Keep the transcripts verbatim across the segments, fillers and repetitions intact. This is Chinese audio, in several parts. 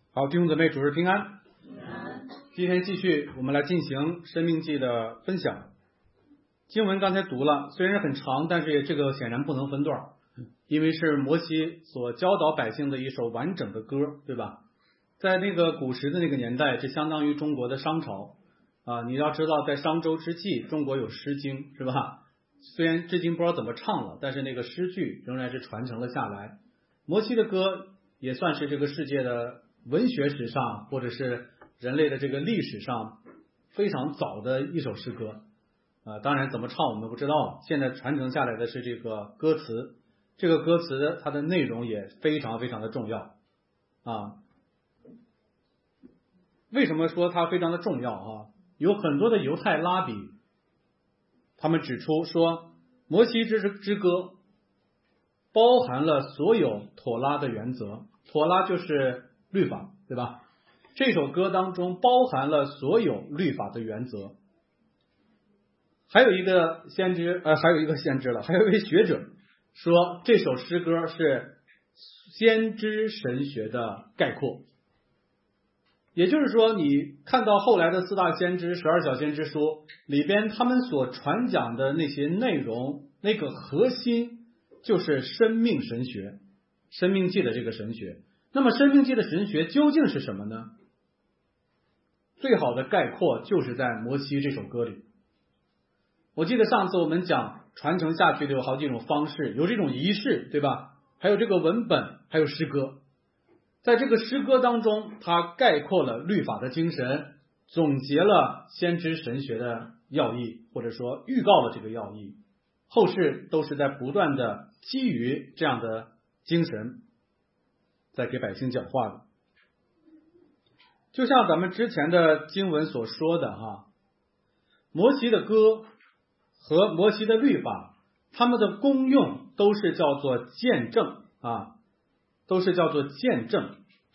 好，弟兄姊妹，主日平安。今天继续我们来进行申命记的分享。经文刚才读了，虽然很长，但是这个显然不能分段，因为是摩西所教导百姓的一首完整的歌，对吧？在那个古时的那个年代，这相当于中国的商朝啊。你要知道，在商周之际，中国有诗经，是吧？虽然至今不知道怎么唱了，但是那个诗句仍然是传承了下来。摩西的歌也算是这个世界的文学史上，或者是人类的这个历史上非常早的一首诗歌啊、呃。当然怎么唱我们不知道，现在传承下来的是这个歌词，这个歌词它的内容也非常非常的重要啊。为什么说它非常的重要啊？有很多的犹太拉比，他们指出说，摩西之之歌包含了所有妥拉的原则，妥拉就是律法，对吧？这首歌当中包含了所有律法的原则。还有一个先知，呃，还有一个先知了，还有一位学者说，这首诗歌是先知神学的概括。也就是说，你看到后来的四大先知、十二小先知书里边，他们所传讲的那些内容，那个核心就是生命神学，生命记的这个神学。那么生命记的神学究竟是什么呢？最好的概括就是在摩西这首歌里。我记得上次我们讲传承下去的有好几种方式，有这种仪式，对吧？还有这个文本，还有诗歌。在这个诗歌当中，它概括了律法的精神，总结了先知神学的要义，或者说预告了这个要义。后世都是在不断的基于这样的精神在给百姓讲话的。就像咱们之前的经文所说的哈，摩西的歌和摩西的律法，他们的功用都是叫做见证啊，都是叫做见证。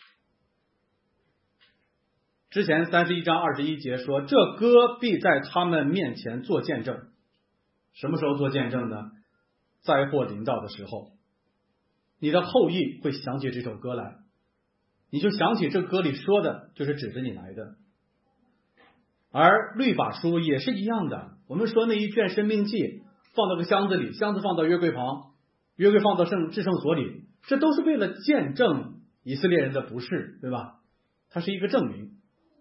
之前三十一章二十一节说，这歌必在他们面前做见证。什么时候做见证呢？灾祸临到的时候，你的后裔会想起这首歌来，你就想起这歌里说的就是指着你来的。而律法书也是一样的，我们说那一卷申命记放到个箱子里，箱子放到约柜旁，约柜放到圣至圣所里，这都是为了见证以色列人的不是，对吧？它是一个证明。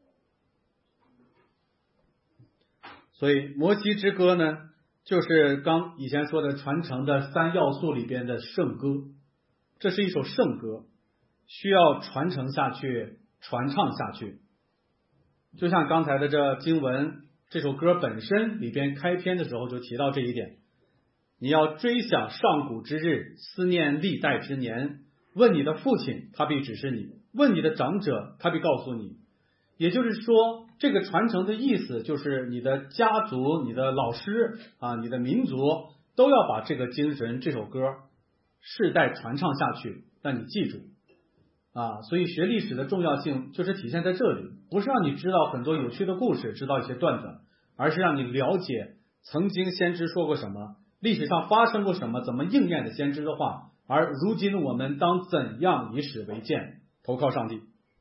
所以摩西之歌呢，就是刚以前说的传承的三要素里边的圣歌，这是一首圣歌，需要传承下去，传唱下去。就像刚才的这经文，这首歌本身里边开篇的时候就提到这一点，你要追想上古之日，思念历代之年，问你的父亲，他必指示你，问你的长者，他必告诉你。也就是说，这个传承的意思就是你的家族、你的老师啊、你的民族都要把这个精神、这首歌世代传唱下去，让你记住啊。所以学历史的重要性就是体现在这里，不是让你知道很多有趣的故事，知道一些段子，而是让你了解曾经先知说过什么，历史上发生过什么，怎么应验的先知的话，而如今我们当怎样以史为鉴，投靠上帝。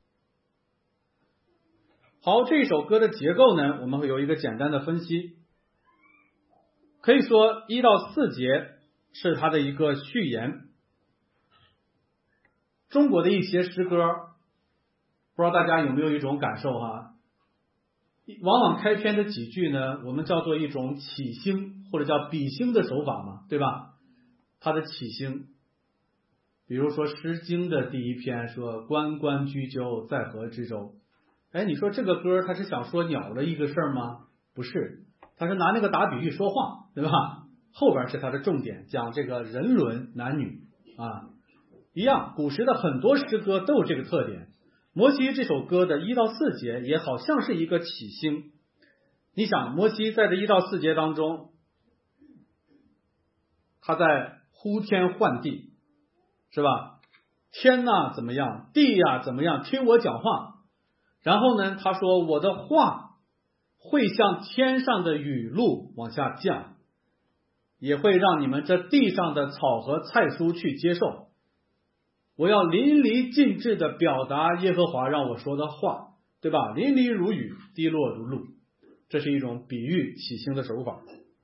好，这首歌的结构呢，我们会有一个简单的分析。可以说一到四节是它的一个序言。中国的一些诗歌，不知道大家有没有一种感受哈，往往开篇的几句呢，我们叫做一种起兴或者叫比兴的手法嘛，对吧？它的起兴，比如说《诗经》的第一篇说关关雎鸠，在河之洲。哎，你说这个歌他是想说鸟的一个事儿吗？不是，他是拿那个打比喻说话，对吧？后边是他的重点，讲这个人伦男女啊，一样。古时的很多诗歌都有这个特点。摩西这首歌的一到四节也好像是一个起兴。你想，摩西在这一到四节当中，他在呼天唤地，是吧？天呐怎么样，地呀、啊、怎么样，听我讲话。然后呢，他说我的话会像天上的雨露往下降，也会让你们这地上的草和菜蔬去接受。 我要淋漓尽致的表达耶和华让我说的话，对吧？淋漓如雨，滴落如露，这是一种比喻起星的手法。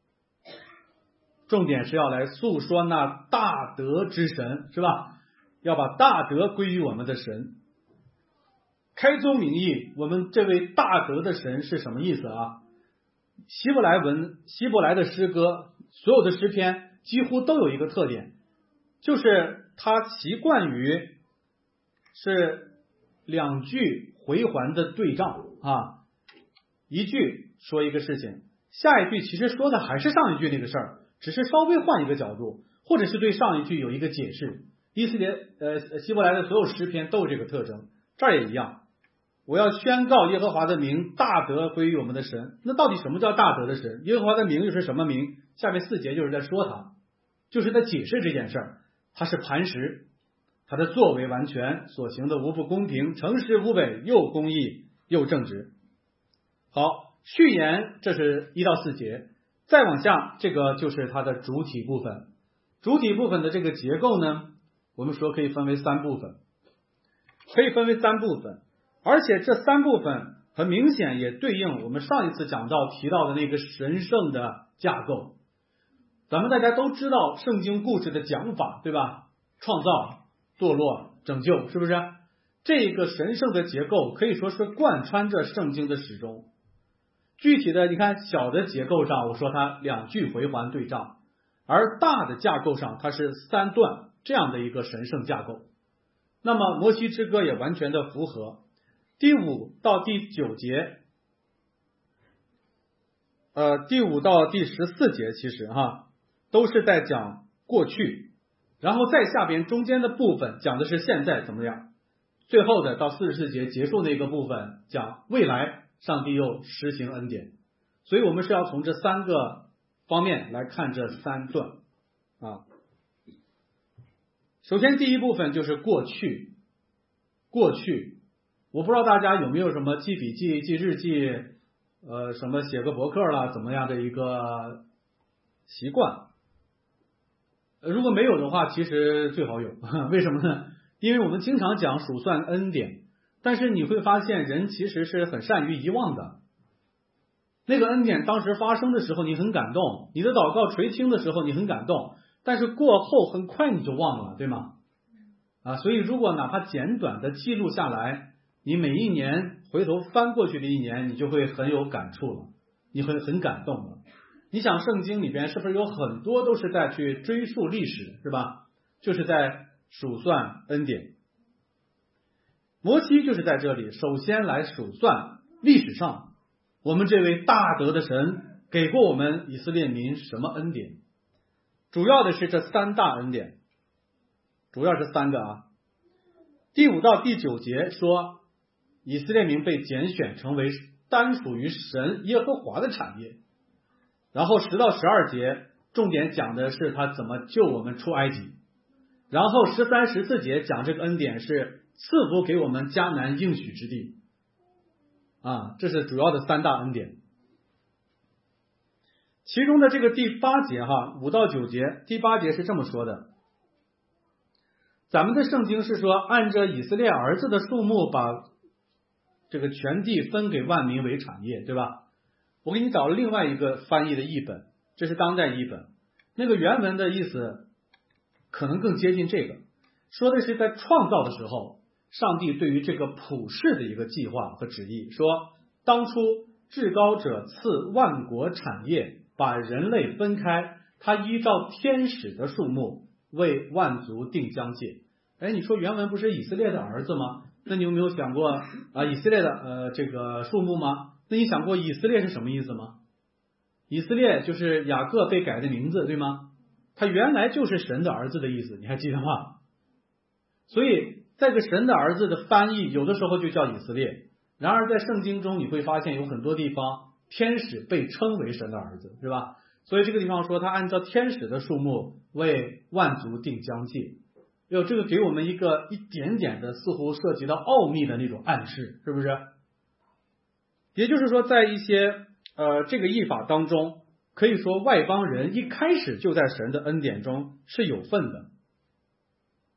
重点是要来诉说那大德之神，是吧？要把大德归于我们的神。开宗明义，我们这位大德的神是什么意思啊？希伯来文，希伯来的诗歌，所有的诗篇几乎都有一个特点，就是他习惯于是两句回环的对仗啊，一句说一个事情，下一句其实说的还是上一句那个事儿，只是稍微换一个角度，或者是对上一句有一个解释。以色列呃希伯来的所有诗篇都有这个特征，这儿也一样。我要宣告耶和华的名，大德归于我们的神。那到底什么叫大德的神？耶和华的名又是什么名？下面四节就是在说他，就是在解释这件事儿。他是磐石，他的作为完全，所行的无不公平，诚实无伪，又公义又正直。好，序言这是一到四节，再往下这个就是它的主体部分。主体部分的这个结构呢，我们说可以分为三部分，可以分为三部分。而且这三部分很明显也对应我们上一次讲到提到的那个神圣的架构。咱们大家都知道圣经故事的讲法，对吧？创造、堕落、拯救，是不是？这个神圣的结构可以说是贯穿着圣经的始终。具体的，你看小的结构上，我说它两句回环对仗，而大的架构上，它是三段这样的一个神圣架构。那么摩西之歌也完全的符合。第五到第九节，呃，第五到第十四节其实哈都是在讲过去，然后再下边中间的部分讲的是现在怎么样，最后的到四十四节结束那个部分讲未来上帝又施行恩典，所以我们是要从这三个方面来看这三段啊。首先第一部分就是过去，过去。我不知道大家有没有什么记笔记、记日记，呃，什么写个博客啦，怎么样的一个习惯？如果没有的话，其实最好有。为什么呢？因为我们经常讲数算恩典，但是你会发现人其实是很善于遗忘的。那个恩典当时发生的时候你很感动，你的祷告垂听的时候你很感动，但是过后很快你就忘了，对吗？啊，所以如果哪怕简短的记录下来，你每一年回头翻过去的一年，你就会很有感触了，你会很感动了。你想圣经里边是不是有很多都是在去追溯历史，是吧？就是在数算恩典。摩西就是在这里首先来数算历史上我们这位大德的神给过我们以色列民什么恩典，主要的是这三大恩典，主要是三个啊。第五到第九节说以色列民被拣选成为单属于神耶和华的产业，然后十到十二节重点讲的是他怎么救我们出埃及，然后十三、十四节讲这个恩典是赐福给我们迦南应许之地啊，这是主要的三大恩典。其中的这个第八节哈，五到九节，第八节是这么说的：咱们的圣经是说，按着以色列儿子的数目，把这个全地分给万民为产业，对吧？我给你找了另外一个翻译的译本，这是当代译本，那个原文的意思可能更接近这个，说的是在创造的时候，上帝对于这个普世的一个计划和旨意，说当初至高者赐万国产业，把人类分开，他依照天使的数目为万族定疆界。哎，你说原文不是以色列的儿子吗？那你有没有想过啊以色列的呃这个数目吗？那你想过以色列是什么意思吗？以色列就是雅各被改的名字，对吗？他原来就是神的儿子的意思，你还记得吗？所以在这个神的儿子的翻译有的时候就叫以色列，然而在圣经中你会发现有很多地方天使被称为神的儿子，是吧？所以这个地方说他按照天使的数目为万族定疆界，有这个给我们一个一点点的似乎涉及到奥秘的那种暗示，是不是？也就是说在一些呃这个译法当中，可以说外邦人一开始就在神的恩典中是有份的。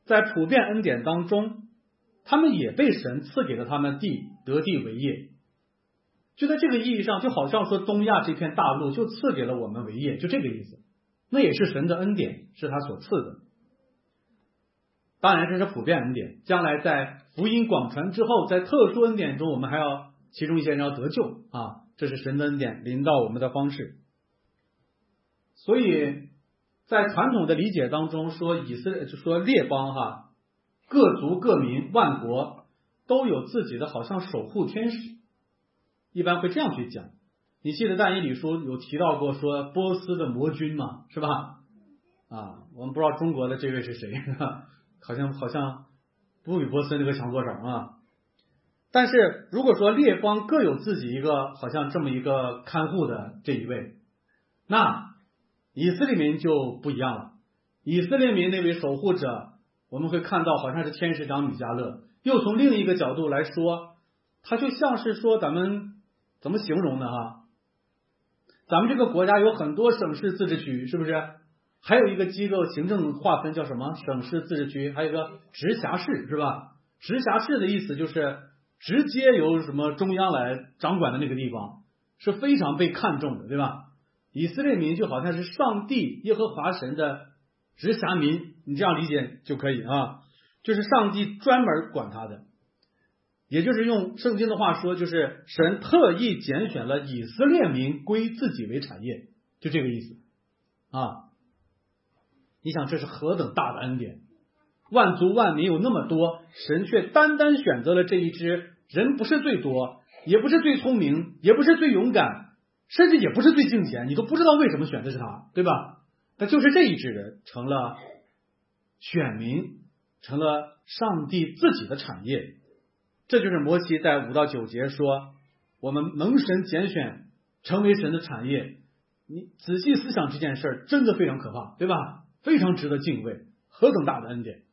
在普遍恩典当中，他们也被神赐给了他们地，得地为业。就在这个意义上，就好像说东亚这片大陆就赐给了我们为业，就这个意思。那也是神的恩典，是他所赐的。当然这是普遍恩典，将来在福音广传之后，在特殊恩典中，我们还要其中一些人要得救啊，这是神的恩典临到我们的方式。所以在传统的理解当中说，以色列就说列邦哈，各族各民万国都有自己的好像守护天使，一般会这样去讲。你记得但以理书有提到过说波斯的魔君嘛，是吧？啊，我们不知道中国的这位是谁，好像好像不比波斯那个强多少啊。但是如果说列邦各有自己一个好像这么一个看护的这一位，那以色列民就不一样了。以色列民那位守护者，我们会看到好像是天使长米迦勒。又从另一个角度来说，他就像是说咱们怎么形容呢哈？咱们这个国家有很多省市自治区，是不是？还有一个机构行政划分叫什么？省市自治区，还有一个直辖市，是吧？直辖市的意思就是直接由什么中央来掌管的那个地方，是非常被看重的，对吧？以色列民就好像是上帝耶和华神的直辖民，你这样理解就可以啊，就是上帝专门管他的。也就是用圣经的话说，就是神特意拣选了以色列民归自己为产业，就这个意思啊。你想这是何等大的恩典，万族万民有那么多，神却单单选择了这一支，人不是最多，也不是最聪明，也不是最勇敢，甚至也不是最敬虔，你都不知道为什么选的是他，对吧？但就是这一支人成了选民，成了上帝自己的产业。这就是摩西在五到九节说，我们蒙神拣选成为神的产业。你仔细思想这件事儿，真的非常可怕，对吧？非常值得敬畏，何等大的恩典。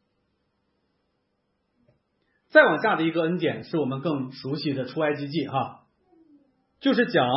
再往下的一个恩典是我们更熟悉的出埃及记哈，就是讲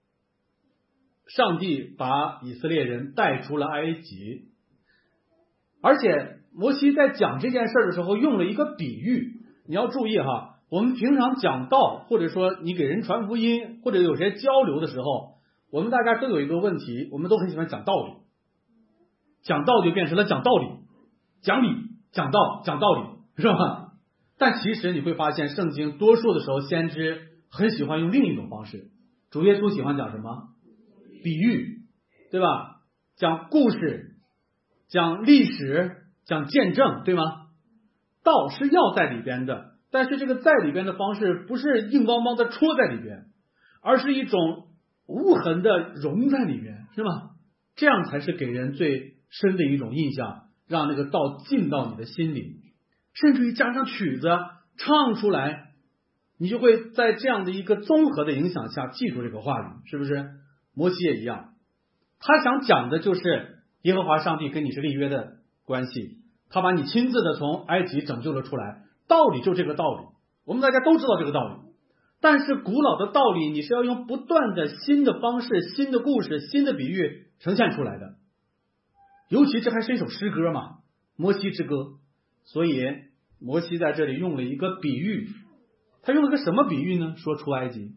上帝把以色列人带出了埃及，而且摩西在讲这件事的时候用了一个比喻。你要注意哈，我们平常讲道，或者说你给人传福音，或者有些交流的时候，我们大家都有一个问题，我们都很喜欢讲道理，讲道就变成了讲道理，讲理，讲道，讲道理，是吧？但其实你会发现，圣经多数的时候，先知很喜欢用另一种方式。主耶稣喜欢讲什么？比喻，对吧？讲故事，讲历史，讲见证，对吗？道是要在里边的，但是这个在里边的方式不是硬邦邦的戳在里边，而是一种无痕的融在里边，是吗？这样才是给人最深的一种印象，让那个道进到你的心里，甚至于加上曲子唱出来，你就会在这样的一个综合的影响下记住这个话语，是不是？摩西也一样，他想讲的就是耶和华上帝跟你是立约的关系，他把你亲自的从埃及拯救了出来，道理就这个道理，我们大家都知道这个道理。但是古老的道理，你是要用不断的新的方式、新的故事、新的比喻呈现出来的。尤其这还是一首诗歌嘛，摩西之歌。所以摩西在这里用了一个比喻，他用了个什么比喻呢？说出埃及。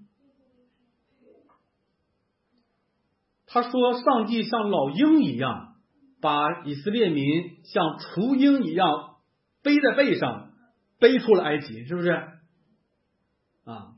他说上帝像老鹰一样，把以色列民像雏鹰一样背在背上，背出了埃及，是不是啊？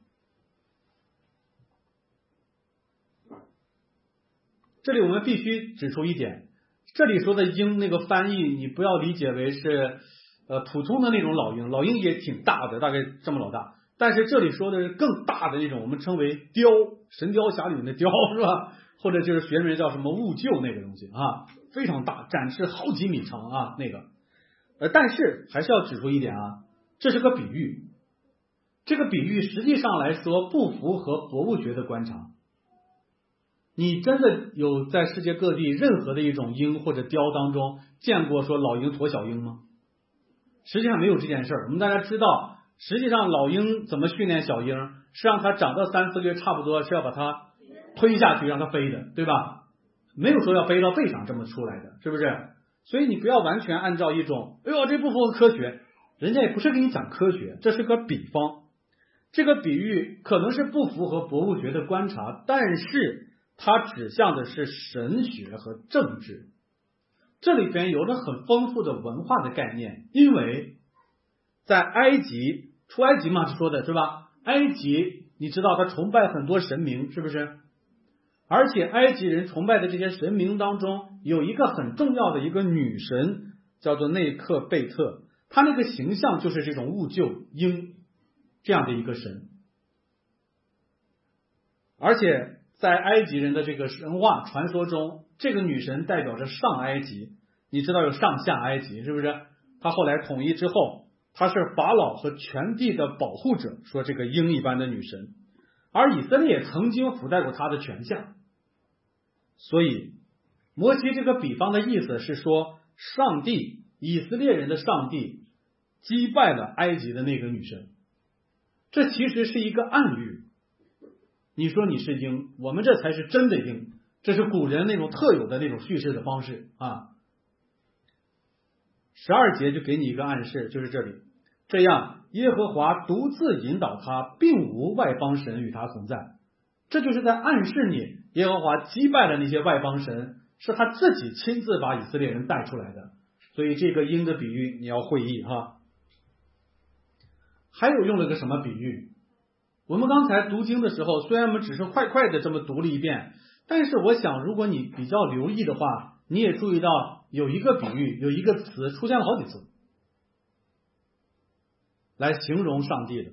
这里我们必须指出一点，这里说的鹰那个翻译，你不要理解为是呃普通的那种老鹰，老鹰也挺大的，大概这么老大，但是这里说的是更大的那种，我们称为雕，神雕侠侣的雕，是吧？或者就是学名叫什么兀鹫那个东西啊，非常大，展翅好几米长啊，那个。呃，但是还是要指出一点啊，这是个比喻，这个比喻实际上来说不符合博物学的观察。你真的有在世界各地任何的一种鹰或者雕当中见过说老鹰驮小鹰吗？实际上没有这件事儿。我们大家知道，实际上老鹰怎么训练小鹰，是让它长到三四个月差不多是要把它推下去让它飞的，对吧？没有说要飞到背上这么出来的，是不是？ 所以你不要完全按照一种哎呦这不符合科学，人家也不是给你讲科学，这是个比方，这个比喻可能是不符合博物学的观察，但是它指向的是神学和政治，这里边有着很丰富的文化的概念。因为在埃及，出埃及嘛说的是吧，埃及你知道他崇拜很多神明，是不是？而且埃及人崇拜的这些神明当中有一个很重要的一个女神叫做内克贝特，她那个形象就是这种兀鹫鹰这样的一个神。而且在埃及人的这个神话传说中，这个女神代表着上埃及，你知道有上下埃及是不是？她后来统一之后，她是法老和全地的保护者，说这个鹰一般的女神，而以色列曾经覆盖过她的权相。所以摩西这个比方的意思是说，上帝，以色列人的上帝击败了埃及的那个女神，这其实是一个暗喻。你说你是鹰，我们这才是真的鹰，这是古人那种特有的那种叙事的方式啊。十二节就给你一个暗示，就是这里，这样耶和华独自引导他，并无外邦神与他同在，这就是在暗示你，耶和华击败了那些外邦神，是他自己亲自把以色列人带出来的。所以这个鹰的比喻你要会意哈。还有用了个什么比喻？我们刚才读经的时候，虽然我们只是快快的这么读了一遍，但是我想如果你比较留意的话，你也注意到有一个比喻，有一个词出现了好几次来形容上帝的。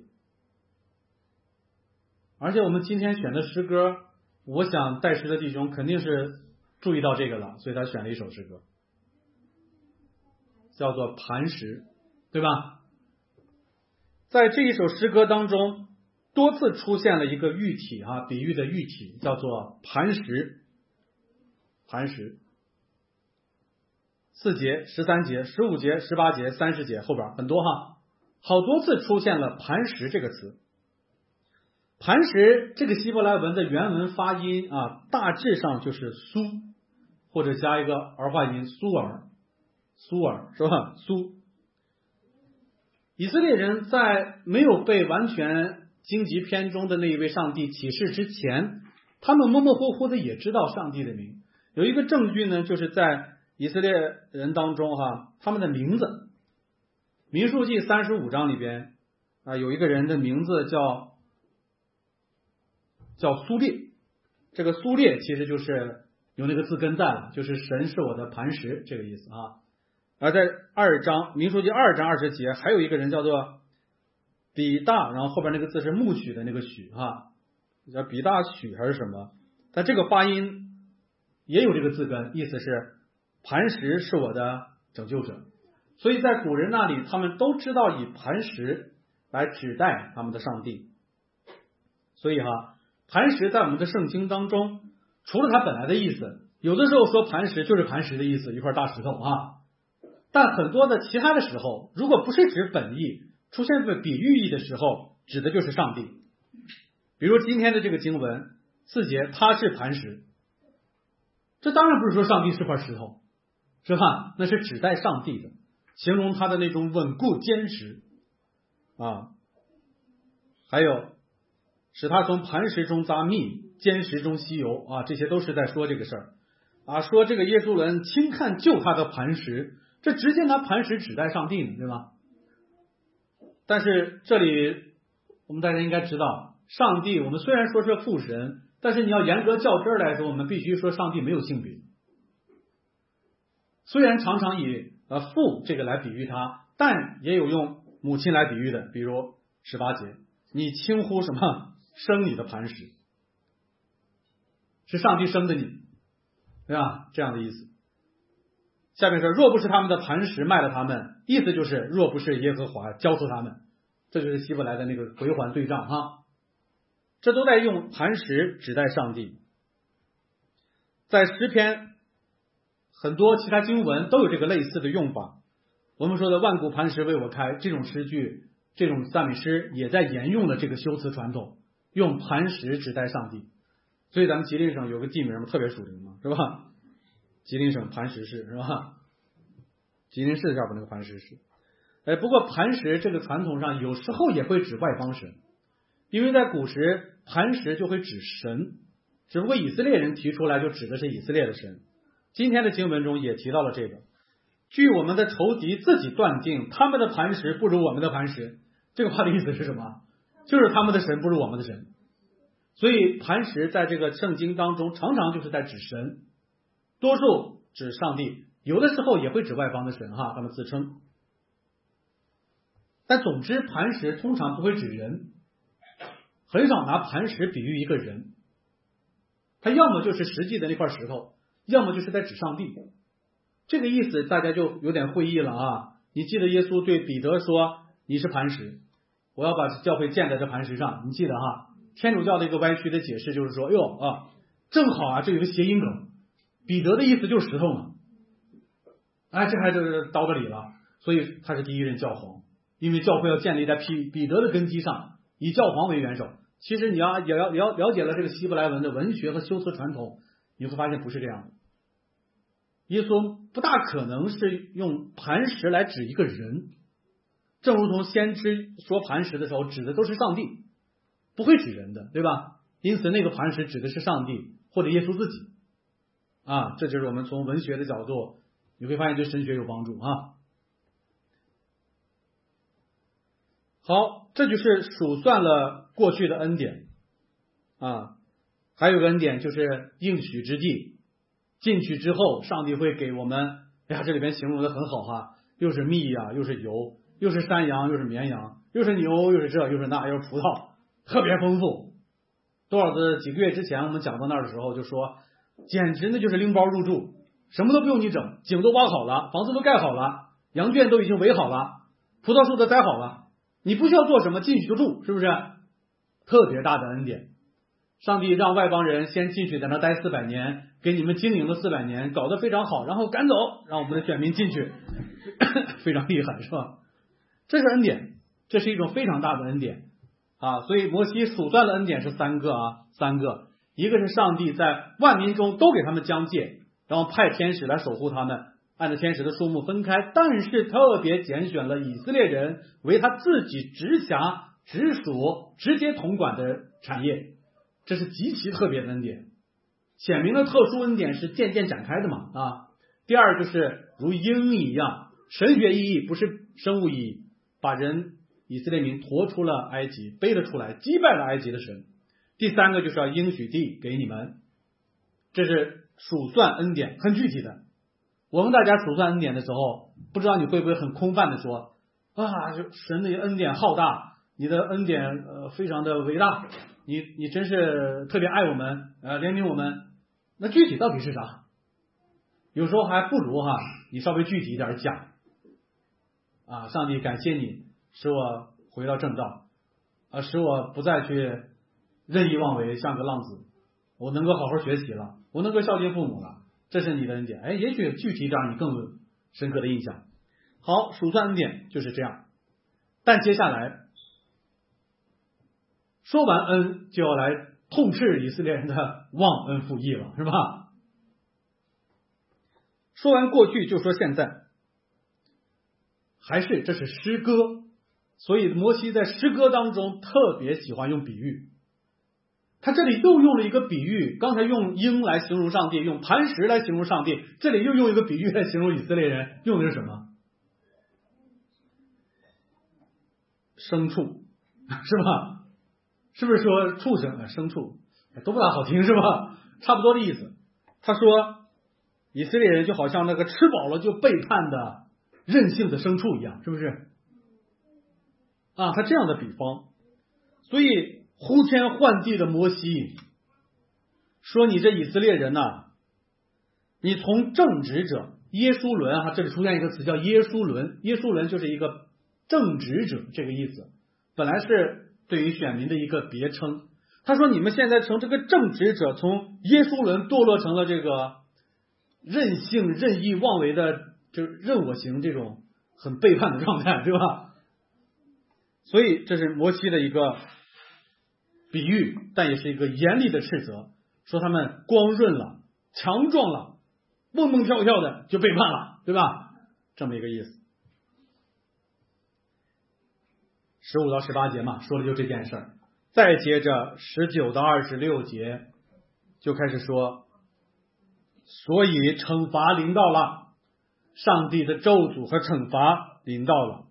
而且我们今天选的诗歌，我想带诗的弟兄肯定是注意到这个了，所以他选了一首诗歌叫做磐石，对吧？在这一首诗歌当中多次出现了一个喻体啊，比喻的喻体叫做磐石。磐石四节、十三节、十五节、十八节、三十节后边很多哈，好多次出现了磐石这个词。磐石这个希伯来文的原文发音啊，大致上就是苏，或者加一个儿化音苏尔，苏尔是吧？苏。以色列人在没有被完全荆棘篇中的那一位上帝启示之前，他们模模糊糊的也知道上帝的名。有一个证据呢，就是在以色列人当中哈，他们的名字，民数记三十五章里边啊，有一个人的名字叫叫苏列，这个苏列其实就是有那个字根在了，就是神是我的磐石这个意思啊。而在二章民数记二章二十节，还有一个人叫做比大，然后后边那个字是木许的那个许哈，叫比大许还是什么？但这个发音也有这个字根，意思是磐石是我的拯救者。所以在古人那里，他们都知道以磐石来指代他们的上帝。所以哈，磐石在我们的圣经当中，除了它本来的意思，有的时候说磐石就是磐石的意思，一块大石头啊。但很多的其他的时候，如果不是指本意，出现在比喻意的时候，指的就是上帝。比如今天的这个经文四节，他是磐石，这当然不是说上帝是块石头，是吧？那是指代上帝的，形容他的那种稳固坚实啊。还有使他从磐石中扎蜜，坚石中吸油啊，这些都是在说这个事儿啊。说这个耶稣人轻看救他的磐石，这直接拿磐石指代上帝呢，对吧？但是这里我们大家应该知道，上帝我们虽然说是父神，但是你要严格较真儿来说，我们必须说上帝没有性别。虽然常常以呃父这个来比喻他，但也有用母亲来比喻的，比如十八节，你轻忽什么生你的磐石，是上帝生的你，对吧？这样的意思。下面说，若不是他们的磐石卖了他们，意思就是若不是耶和华交出他们，这就是希伯来的那个回环对仗哈。这都在用磐石指代上帝。在诗篇很多其他经文都有这个类似的用法。我们说的万古磐石为我开，这种诗句，这种赞美诗也在沿用了这个修辞传统，用磐石指代上帝。所以咱们吉林省有个地名特别属灵嘛，是吧？吉林省磐石市，是吧？ 吉林市这边那个磐石是。哎，不过磐石这个传统上有时候也会指外邦神，因为在古时磐石就会指神，只不过以色列人提出来就指的是以色列的神。今天的经文中也提到了这个，据我们的仇敌自己断定，他们的磐石不如我们的磐石。这个话的意思是什么？就是他们的神不如我们的神。所以磐石在这个圣经当中常常就是在指神，多数指上帝，有的时候也会指外邦的神哈，他们自称。但总之磐石通常不会指人，很少拿磐石比喻一个人，它要么就是实际的那块石头，要么就是在指上帝。这个意思大家就有点会意了啊！你记得耶稣对彼得说，你是磐石，我要把教会建在这磐石上，你记得哈？天主教的一个歪曲的解释就是说，哎呦啊，正好啊，这有个谐音梗，彼得的意思就是石头嘛，哎，这还是叨个理了，所以他是第一任教皇，因为教会要建立在彼彼得的根基上，以教皇为元首。其实你要也要了了解了这个希伯来文的文学和修辞传统，你会发现不是这样的。耶稣不大可能是用磐石来指一个人，正如同先知说磐石的时候指的都是上帝，不会指人的，对吧？因此那个磐石指的是上帝或者耶稣自己啊，这就是我们从文学的角度你会发现对神学有帮助啊。好，这就是数算了过去的恩典啊，还有个恩典就是应许之地，进去之后上帝会给我们，哎呀，这里边形容的很好哈，又是蜜呀、啊，又是油，又是山羊，又是绵羊，又是牛，又是这，又是那，又是葡萄，特别丰富。多少的几个月之前我们讲到那儿的时候就说，简直那就是拎包入住，什么都不用你整，井都挖好了，房子都盖好了，羊圈都已经围好了，葡萄树都栽好了，你不需要做什么，进去就住，是不是？特别大的恩典。上帝让外邦人先进去在那待四百年，给你们经营了四百年，搞得非常好，然后赶走，让我们的选民进去，非常厉害，是吧？这是恩典，这是一种非常大的恩典啊！所以摩西数算的恩典是三个啊，三个，一个是上帝在万民中都给他们疆界，然后派天使来守护他们，按照天使的数目分开，但是特别拣选了以色列人为他自己直辖、直属、直接统管的产业。这是极其特别的恩典，显明了特殊恩典是渐渐展开的嘛啊。第二就是如鹰一样，神学意义不是生物意义，把人以色列民驮出了埃及，背了出来，击败了埃及的神。第三个就是要应许地给你们，这是数算恩典，很具体的。我们大家数算恩典的时候，不知道你会不会很空泛的说啊，就神的恩典浩大，你的恩典呃非常的伟大。你你真是特别爱我们，呃，怜悯我们。那具体到底是啥？有时候还不如哈，你稍微具体一点讲啊。上帝感谢你，使我回到正道，啊，使我不再去任意妄为，像个浪子。我能够好好学习了，我能够孝敬父母了，这是你的恩典。哎，也许具体点你更有深刻的印象。好，数算恩典就是这样，但接下来。说完恩就要来痛斥以色列人的忘恩负义了，是吧？说完过去就说现在，还是这是诗歌，所以摩西在诗歌当中特别喜欢用比喻。他这里又用了一个比喻，刚才用鹰来形容上帝，用磐石来形容上帝，这里又用一个比喻来形容以色列人，用的是什么？牲畜，是吧？是不是说畜生啊、牲畜都不大好听是吧？差不多的意思。他说以色列人就好像那个吃饱了就背叛的任性的牲畜一样，是不是？啊，他这样的比方。所以呼天唤地的摩西说，你这以色列人呐、啊，你从正直者耶书伦啊，这里出现一个词叫耶书伦，耶书伦就是一个正直者这个意思，本来是对于选民的一个别称。他说你们现在从这个正直者，从耶稣伦堕落成了这个任性任意妄为的，就是任我行这种很背叛的状态，对吧？所以这是摩西的一个比喻，但也是一个严厉的斥责，说他们光润了，强壮了，蹦蹦跳跳的就背叛了，对吧？ 这么一个意思。十五到十八节嘛，说的就这件事儿。再接着十九到二十六节就开始说，所以惩罚临到了，上帝的咒诅和惩罚临到了。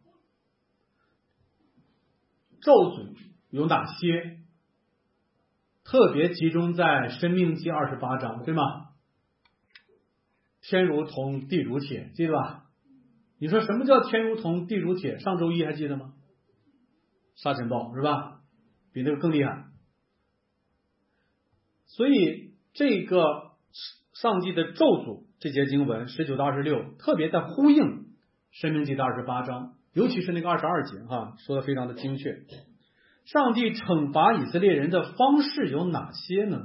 咒诅有哪些？特别集中在申命记二十八章，对吗？天如铜，地如铁，记得吧？你说什么叫天如铜，地如铁？上周一还记得吗？沙尘暴是吧？比那个更厉害。所以这个上帝的咒诅这节经文十九到二十六特别在呼应申命记的二十八章，尤其是那个二十二节哈，说的非常的精确。上帝惩罚以色列人的方式有哪些呢？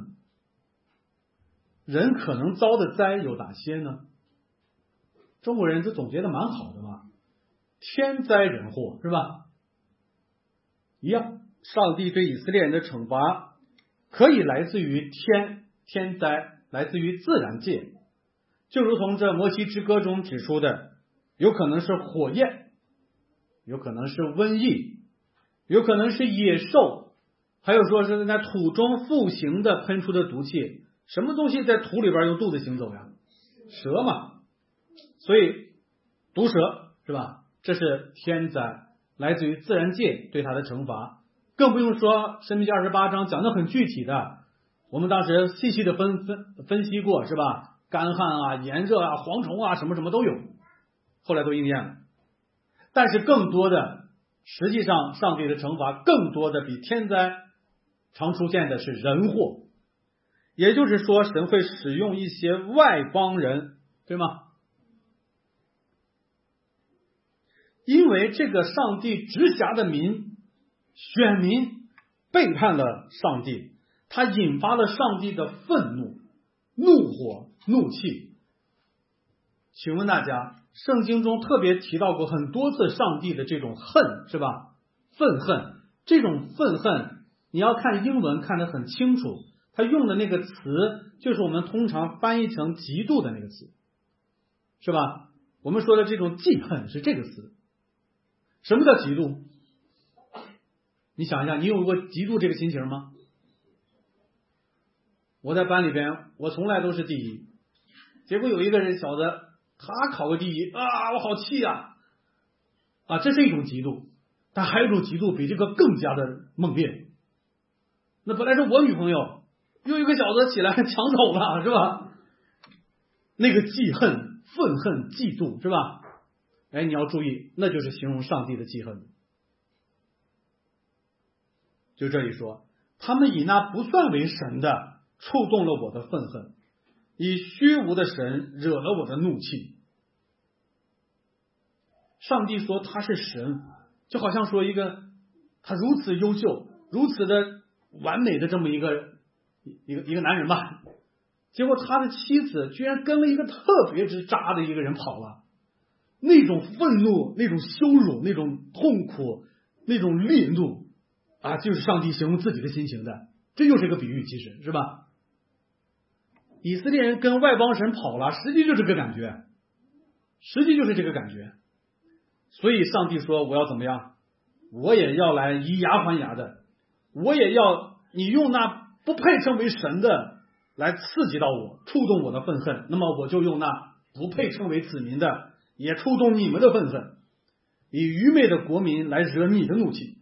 人可能遭的灾有哪些呢？中国人都总结的蛮好的嘛，天灾人祸是吧？一样，上帝对以色列人的惩罚可以来自于天天灾，来自于自然界，就如同这摩西之歌中指出的，有可能是火焰，有可能是瘟疫，有可能是野兽，还有说是在土中复行的喷出的毒气。什么东西在土里边用肚子行走呀？蛇嘛。所以毒蛇是吧？这是天灾，来自于自然界对它的惩罚。更不用说申命记二十八章讲的很具体的，我们当时细细的分分分析过是吧？干旱啊、炎热啊、蝗虫啊，什么什么都有，后来都应验了。但是更多的，实际上上帝的惩罚更多的比天灾常出现的是人祸，也就是说神会使用一些外邦人，对吗？因为这个上帝直辖的民选民背叛了上帝，他引发了上帝的愤怒、怒火、怒气。请问大家，圣经中特别提到过很多次上帝的这种恨，是吧？愤恨，这种愤恨你要看英文看得很清楚，他用的那个词就是我们通常翻译成嫉妒的那个词，是吧？我们说的这种记恨是这个词。什么叫嫉妒？你想一下，你有过嫉妒这个心情吗？我在班里边，我从来都是第一，结果有一个人小子，他考个第一啊，我好气啊！啊，这是一种嫉妒，但还有一种嫉妒比这个更加的猛烈。那本来是我女朋友，又一个小子起来抢走了，是吧？那个记恨、愤恨、嫉妒，是吧？哎，你要注意，那就是形容上帝的记恨。就这里说，他们以那不算为神的触动了我的愤恨，以虚无的神惹了我的怒气。上帝说他是神，就好像说一个他如此优秀、如此的完美的这么一个一个一个男人吧，结果他的妻子居然跟了一个特别之渣的一个人跑了。那种愤怒、那种羞辱、那种痛苦、那种烈怒啊，就是上帝形容自己的心情的。这又是一个比喻，其实是吧？以色列人跟外邦神跑了，实际就是这个感觉，实际就是这个感觉。所以上帝说，我要怎么样？我也要来以牙还牙的，我也要你用那不配称为神的来刺激到我，触动我的愤恨，那么我就用那不配称为子民的也触动你们的愤恨，以愚昧的国民来惹你的怒气。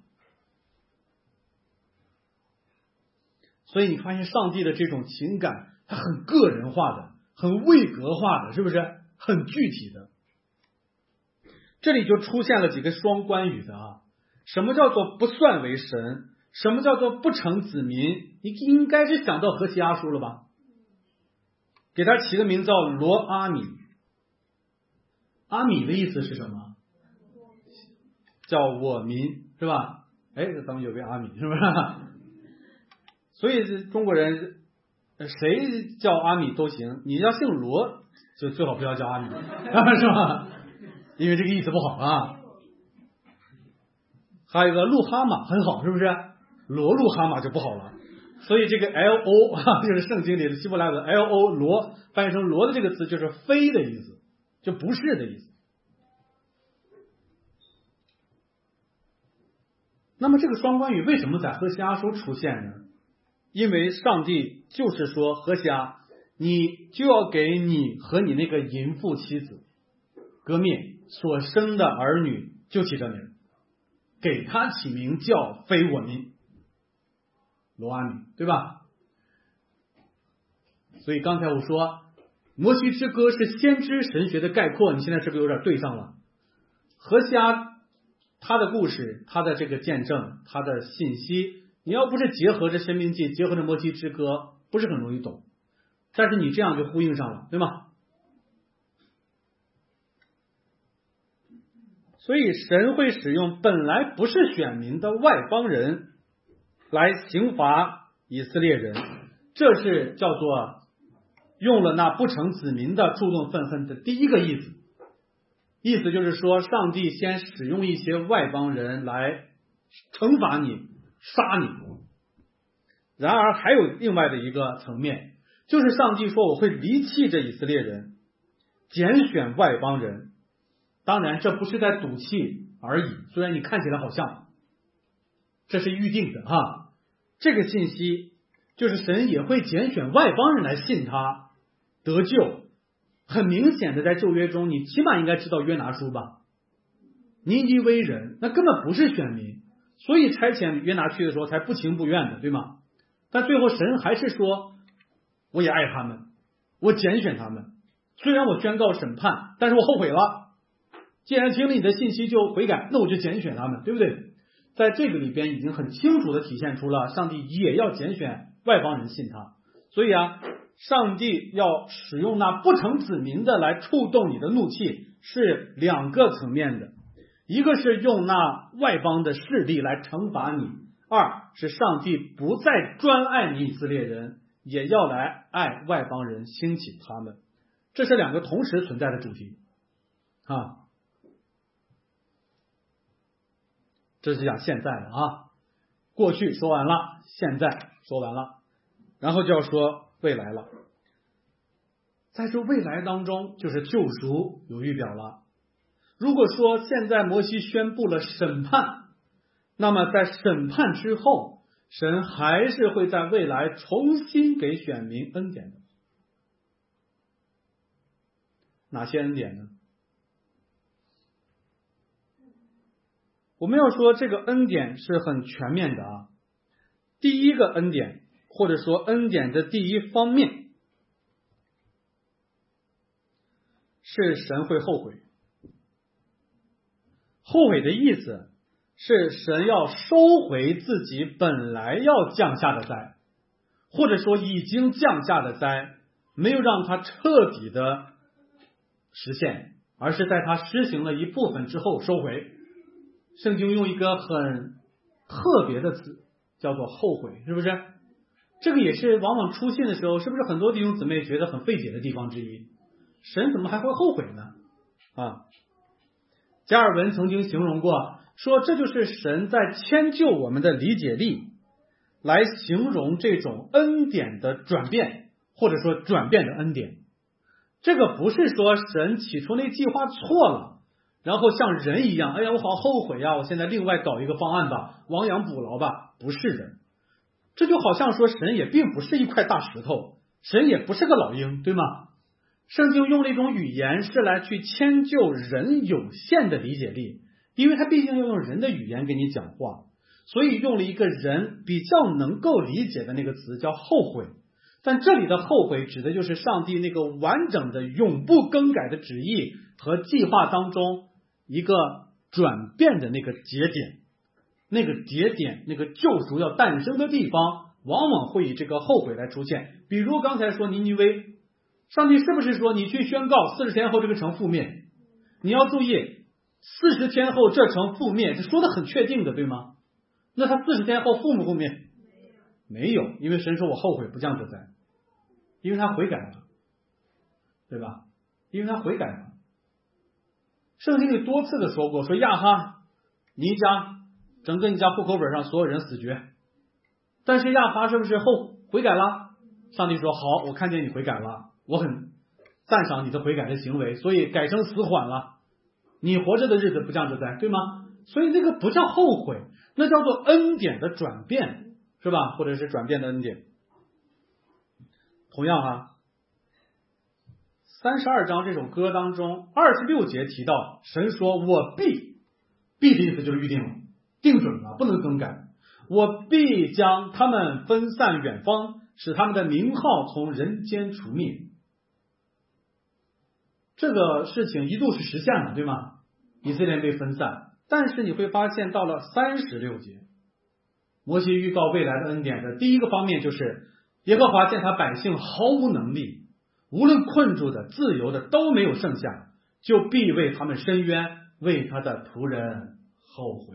所以你发现上帝的这种情感，它很个人化的，很位格化的，是不是？很具体的。这里就出现了几个双关语的啊，什么叫做不算为神？什么叫做不成子民？你应该是想到何西阿书了吧？给他起个名叫罗阿米。阿米的意思是什么？叫我民，是吧？哎，咱们有个阿米，是不是？所以中国人谁叫阿米都行，你要姓罗就最好不要叫阿米，是吧？因为这个意思不好啊。还有一个路哈马很好，是不是？罗路哈马就不好了。所以这个 L O 就是圣经里的希伯来文 L O 罗翻译成罗的这个词就是非的意思，就不是的意思。 那么这个双关语为什么在何西阿书出现呢？因为上帝就是说，何西阿，你就要给你和你那个淫妇妻子革灭所生的儿女，就起这名，给他起名叫非我民罗阿米，对吧？所以刚才我说摩西之歌是先知神学的概括，你现在是不是有点对上了？何西阿他的故事，他的这个见证，他的信息，你要不是结合着申命记，结合着摩西之歌，不是很容易懂。但是你这样就呼应上了，对吗？所以神会使用本来不是选民的外邦人来刑罚以色列人，这是叫做用了那不成子民的触动愤恨的第一个意思。意思就是说，上帝先使用一些外邦人来惩罚你，杀你。然而还有另外的一个层面，就是上帝说我会离弃这以色列人，拣选外邦人。当然这不是在赌气而已，虽然你看起来好像这是预定的哈。这个信息就是神也会拣选外邦人来信他得救。很明显的在旧约中，你起码应该知道约拿书吧，尼尼微人那根本不是选民，所以差遣约拿去的时候才不情不愿的，对吗？但最后神还是说我也爱他们，我拣选他们，虽然我宣告审判，但是我后悔了，既然听了你的信息就悔改，那我就拣选他们，对不对？在这个里边已经很清楚的体现出了上帝也要拣选外邦人信他。所以啊，上帝要使用那不成子民的来触动你的怒气，是两个层面的。一个是用那外邦的势力来惩罚你，二是上帝不再专爱你以色列人，也要来爱外邦人，兴起他们。这是两个同时存在的主题啊。这是讲现在的啊，过去说完了，现在说完了，然后就要说未来了。在这未来当中，就是救赎有预表了。如果说现在摩西宣布了审判，那么在审判之后，神还是会在未来重新给选民恩典的。哪些恩典呢？我们要说这个恩典是很全面的啊。第一个恩典，或者说恩典的第一方面，是神会后悔。后悔的意思是神要收回自己本来要降下的灾，或者说已经降下的灾，没有让它彻底的实现，而是在它施行了一部分之后收回。圣经用一个很特别的词叫做后悔，是不是？这个也是往往出现的时候，是不是很多弟兄姊妹觉得很费解的地方之一？神怎么还会后悔呢？啊，加尔文曾经形容过，说这就是神在迁就我们的理解力，来形容这种恩典的转变，或者说转变的恩典。这个不是说神起初那计划错了，然后像人一样，哎呀我好后悔呀，我现在另外搞一个方案吧，亡羊补牢吧。不是的，这就好像说神也并不是一块大石头，神也不是个老鹰，对吗？圣经用了一种语言是来去迁就人有限的理解力，因为他毕竟要用人的语言给你讲话，所以用了一个人比较能够理解的那个词叫后悔。但这里的后悔指的就是上帝那个完整的永不更改的旨意和计划当中一个转变的那个节点，那个节点，那个救赎要诞生的地方，往往会以这个后悔来出现。比如刚才说尼尼微，上帝是不是说你去宣告四十天后这个城覆灭？你要注意，四十天后这城覆灭，这说的很确定的，对吗？那他四十天后覆不覆灭？没有，因为神说我后悔不降这灾，因为他悔改了，对吧？因为他悔改了。圣经里多次的说过，说亚哈你一家整个你家户口本上所有人死绝，但是亚哈是不是后悔改了？上帝说好，我看见你悔改了，我很赞赏你的悔改的行为，所以改成死缓了，你活着的日子不降这灾，对吗？ 所以那个不叫后悔，那叫做恩典的转变，是吧？或者是转变的恩典。同样哈，三十二章这首歌当中二十六节提到，神说我必，必的意思就是预定了，定准了，不能更改。我必将他们分散远方，使他们的名号从人间除灭。这个事情一度是实现了，对吗？以色列被分散，但是你会发现到了三十六节，摩西预告未来的恩典的第一个方面就是耶和华见他百姓毫无能力，无论困住的自由的都没有剩下，就必为他们伸冤，为他的仆人后悔。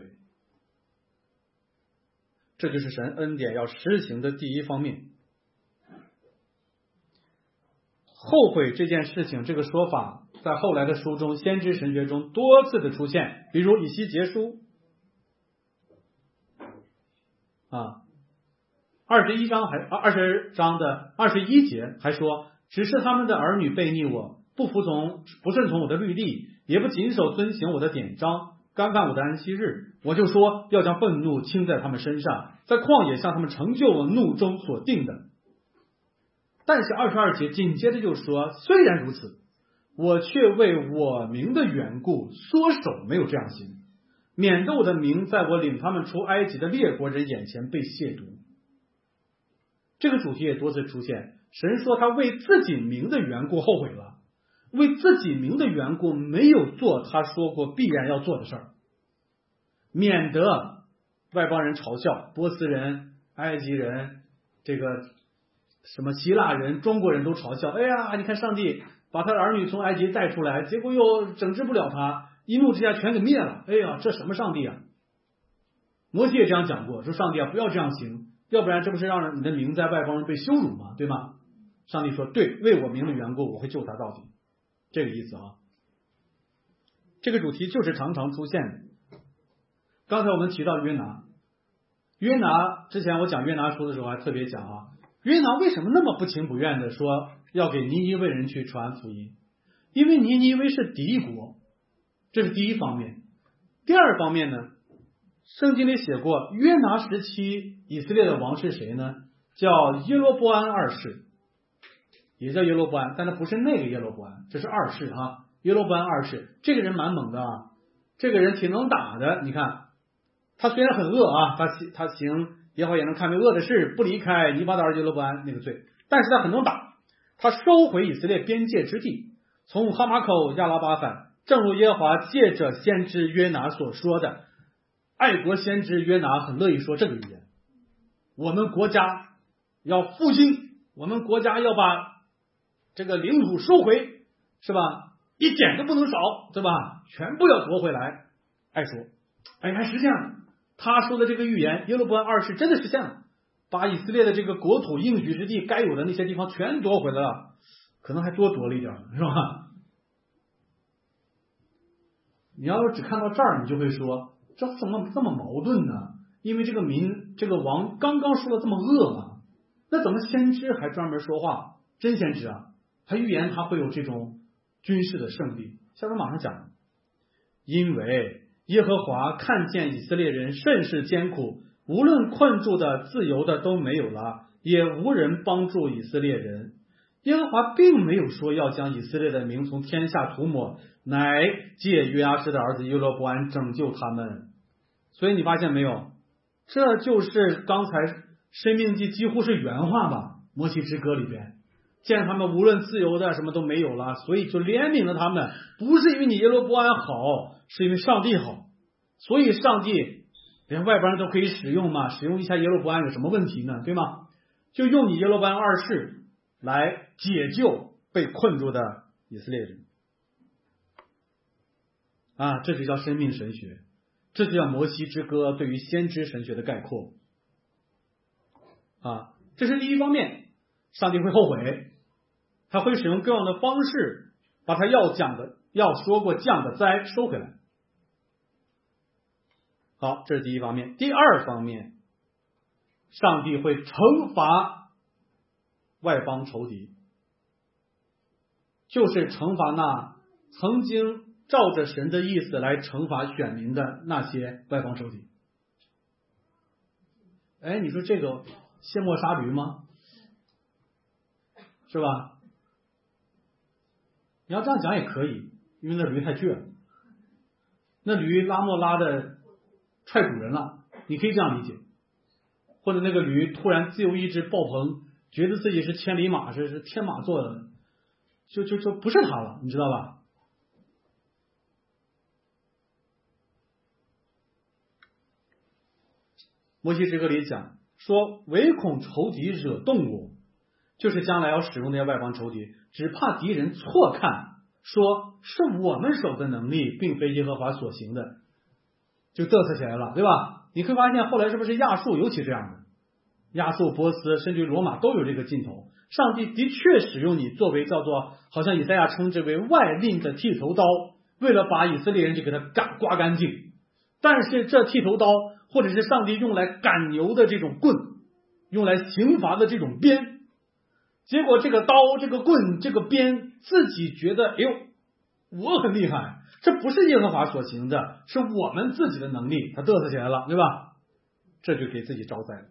这就是神恩典要施行的第一方面。后悔这件事情，这个说法在后来的书中先知神学中多次的出现，比如以西结书啊，二十一章还二十章的二十一节还说，只是他们的儿女悖逆我，不服从不顺从我的律例，也不谨守遵行我的典章，干犯我的安息日，我就说要将愤怒倾在他们身上，在旷野向他们成就我怒中所定的。但是二十二节紧接着就说，虽然如此，我却为我名的缘故缩手，没有这样行，免得我的名在我领他们出埃及的列国人眼前被亵渎。这个主题也多次出现，神说他为自己名的缘故后悔了，为自己名的缘故没有做他说过必然要做的事儿，免得外邦人嘲笑，波斯人、埃及人，这个什么希腊人、中国人都嘲笑，哎呀，你看上帝把他的儿女从埃及带出来，结果又整治不了他，一怒之下全给灭了，哎呀，这什么上帝啊？摩西也这样讲过，说上帝啊，不要这样行，要不然这不是让你的名在外邦人被羞辱吗？对吗？上帝说对，为我名的缘故我会救他到底，这个意思啊。这个主题就是常常出现的。刚才我们提到约拿，约拿之前我讲约拿书的时候还特别讲啊，约拿为什么那么不情不愿的说要给尼尼微人去传福音？因为尼尼微是敌国，这是第一方面。第二方面呢，圣经里写过约拿时期以色列的王是谁呢？叫耶罗波安二世，也叫耶罗波安，但他不是那个耶罗波安，这是二世啊，耶罗波安二世。这个人蛮猛的啊，这个人挺能打的。你看他虽然很恶啊，他他行耶和华眼中看为恶的事，不离开尼巴的儿子耶罗波安那个罪，但是他很能打。他收回以色列边界之地，从哈马口亚拉巴罕，正如耶和华借着先知约拿所说的，爱国先知约拿很乐意说这个语言，我们国家要复兴，我们国家要把这个领土收回，是吧？一点都不能少，对吧？全部要夺回来。爱说，哎，还实现了。他说的这个预言，耶罗波安二世真的实现了，把以色列的这个国土应许之地该有的那些地方全夺回来了，可能还多夺了一点，是吧？你要是只看到这儿，你就会说，这怎么这么矛盾呢？因为这个民这个王刚刚说的这么恶嘛，那怎么先知还专门说话？真先知啊，他预言他会有这种军事的胜利。下边马上讲，因为耶和华看见以色列人甚是艰苦，无论困住的自由的都没有了，也无人帮助以色列人。耶和华并没有说要将以色列的名从天下涂抹，乃借约阿施的儿子耶罗波安拯救他们。所以你发现没有，这就是刚才申命记几乎是原话吧，摩西之歌里边，见他们无论自由的什么都没有了，所以就怜悯了他们，不是因为你耶罗波安好，是因为上帝好。所以上帝连外邦人都可以使用嘛，使用一下耶罗波安有什么问题呢？对吗？就用你耶罗波安二世来解救被困住的以色列人啊，这就叫生命神学，这就叫摩西之歌对于先知神学的概括啊。这是第一方面，上帝会后悔，他会使用各样的方式把他要讲的要说过降的灾收回来。好，这是第一方面。第二方面，上帝会惩罚外邦仇敌，就是惩罚那曾经照着神的意思来惩罚选民的那些外邦仇敌。哎，你说这个卸磨杀驴吗？是吧？你要这样讲也可以，因为那驴太倔了，那驴拉磨拉的踹主人了，你可以这样理解。或者那个驴突然自由意志爆棚，觉得自己是千里马，是是天马座的，就就就不是他了，你知道吧？摩西之歌里讲说，唯恐仇敌惹动我，就是将来要使用那些外邦仇敌，只怕敌人错看，说是我们手的能力，并非耶和华所行的，就嘚瑟起来了，对吧？你会发现后来是不是亚述尤其这样的？亚述、波斯甚至罗马都有这个劲头。上帝的确使用你作为叫做，好像以赛亚称之为外令的剃头刀，为了把以色列人就给他干刮干净。但是这剃头刀，或者是上帝用来赶牛的这种棍，用来刑罚的这种鞭，结果这个刀、这个棍、这个鞭自己觉得，哎呦，我很厉害，这不是耶和华所行的，是我们自己的能力，他嘚瑟起来了，对吧？这就给自己招灾了。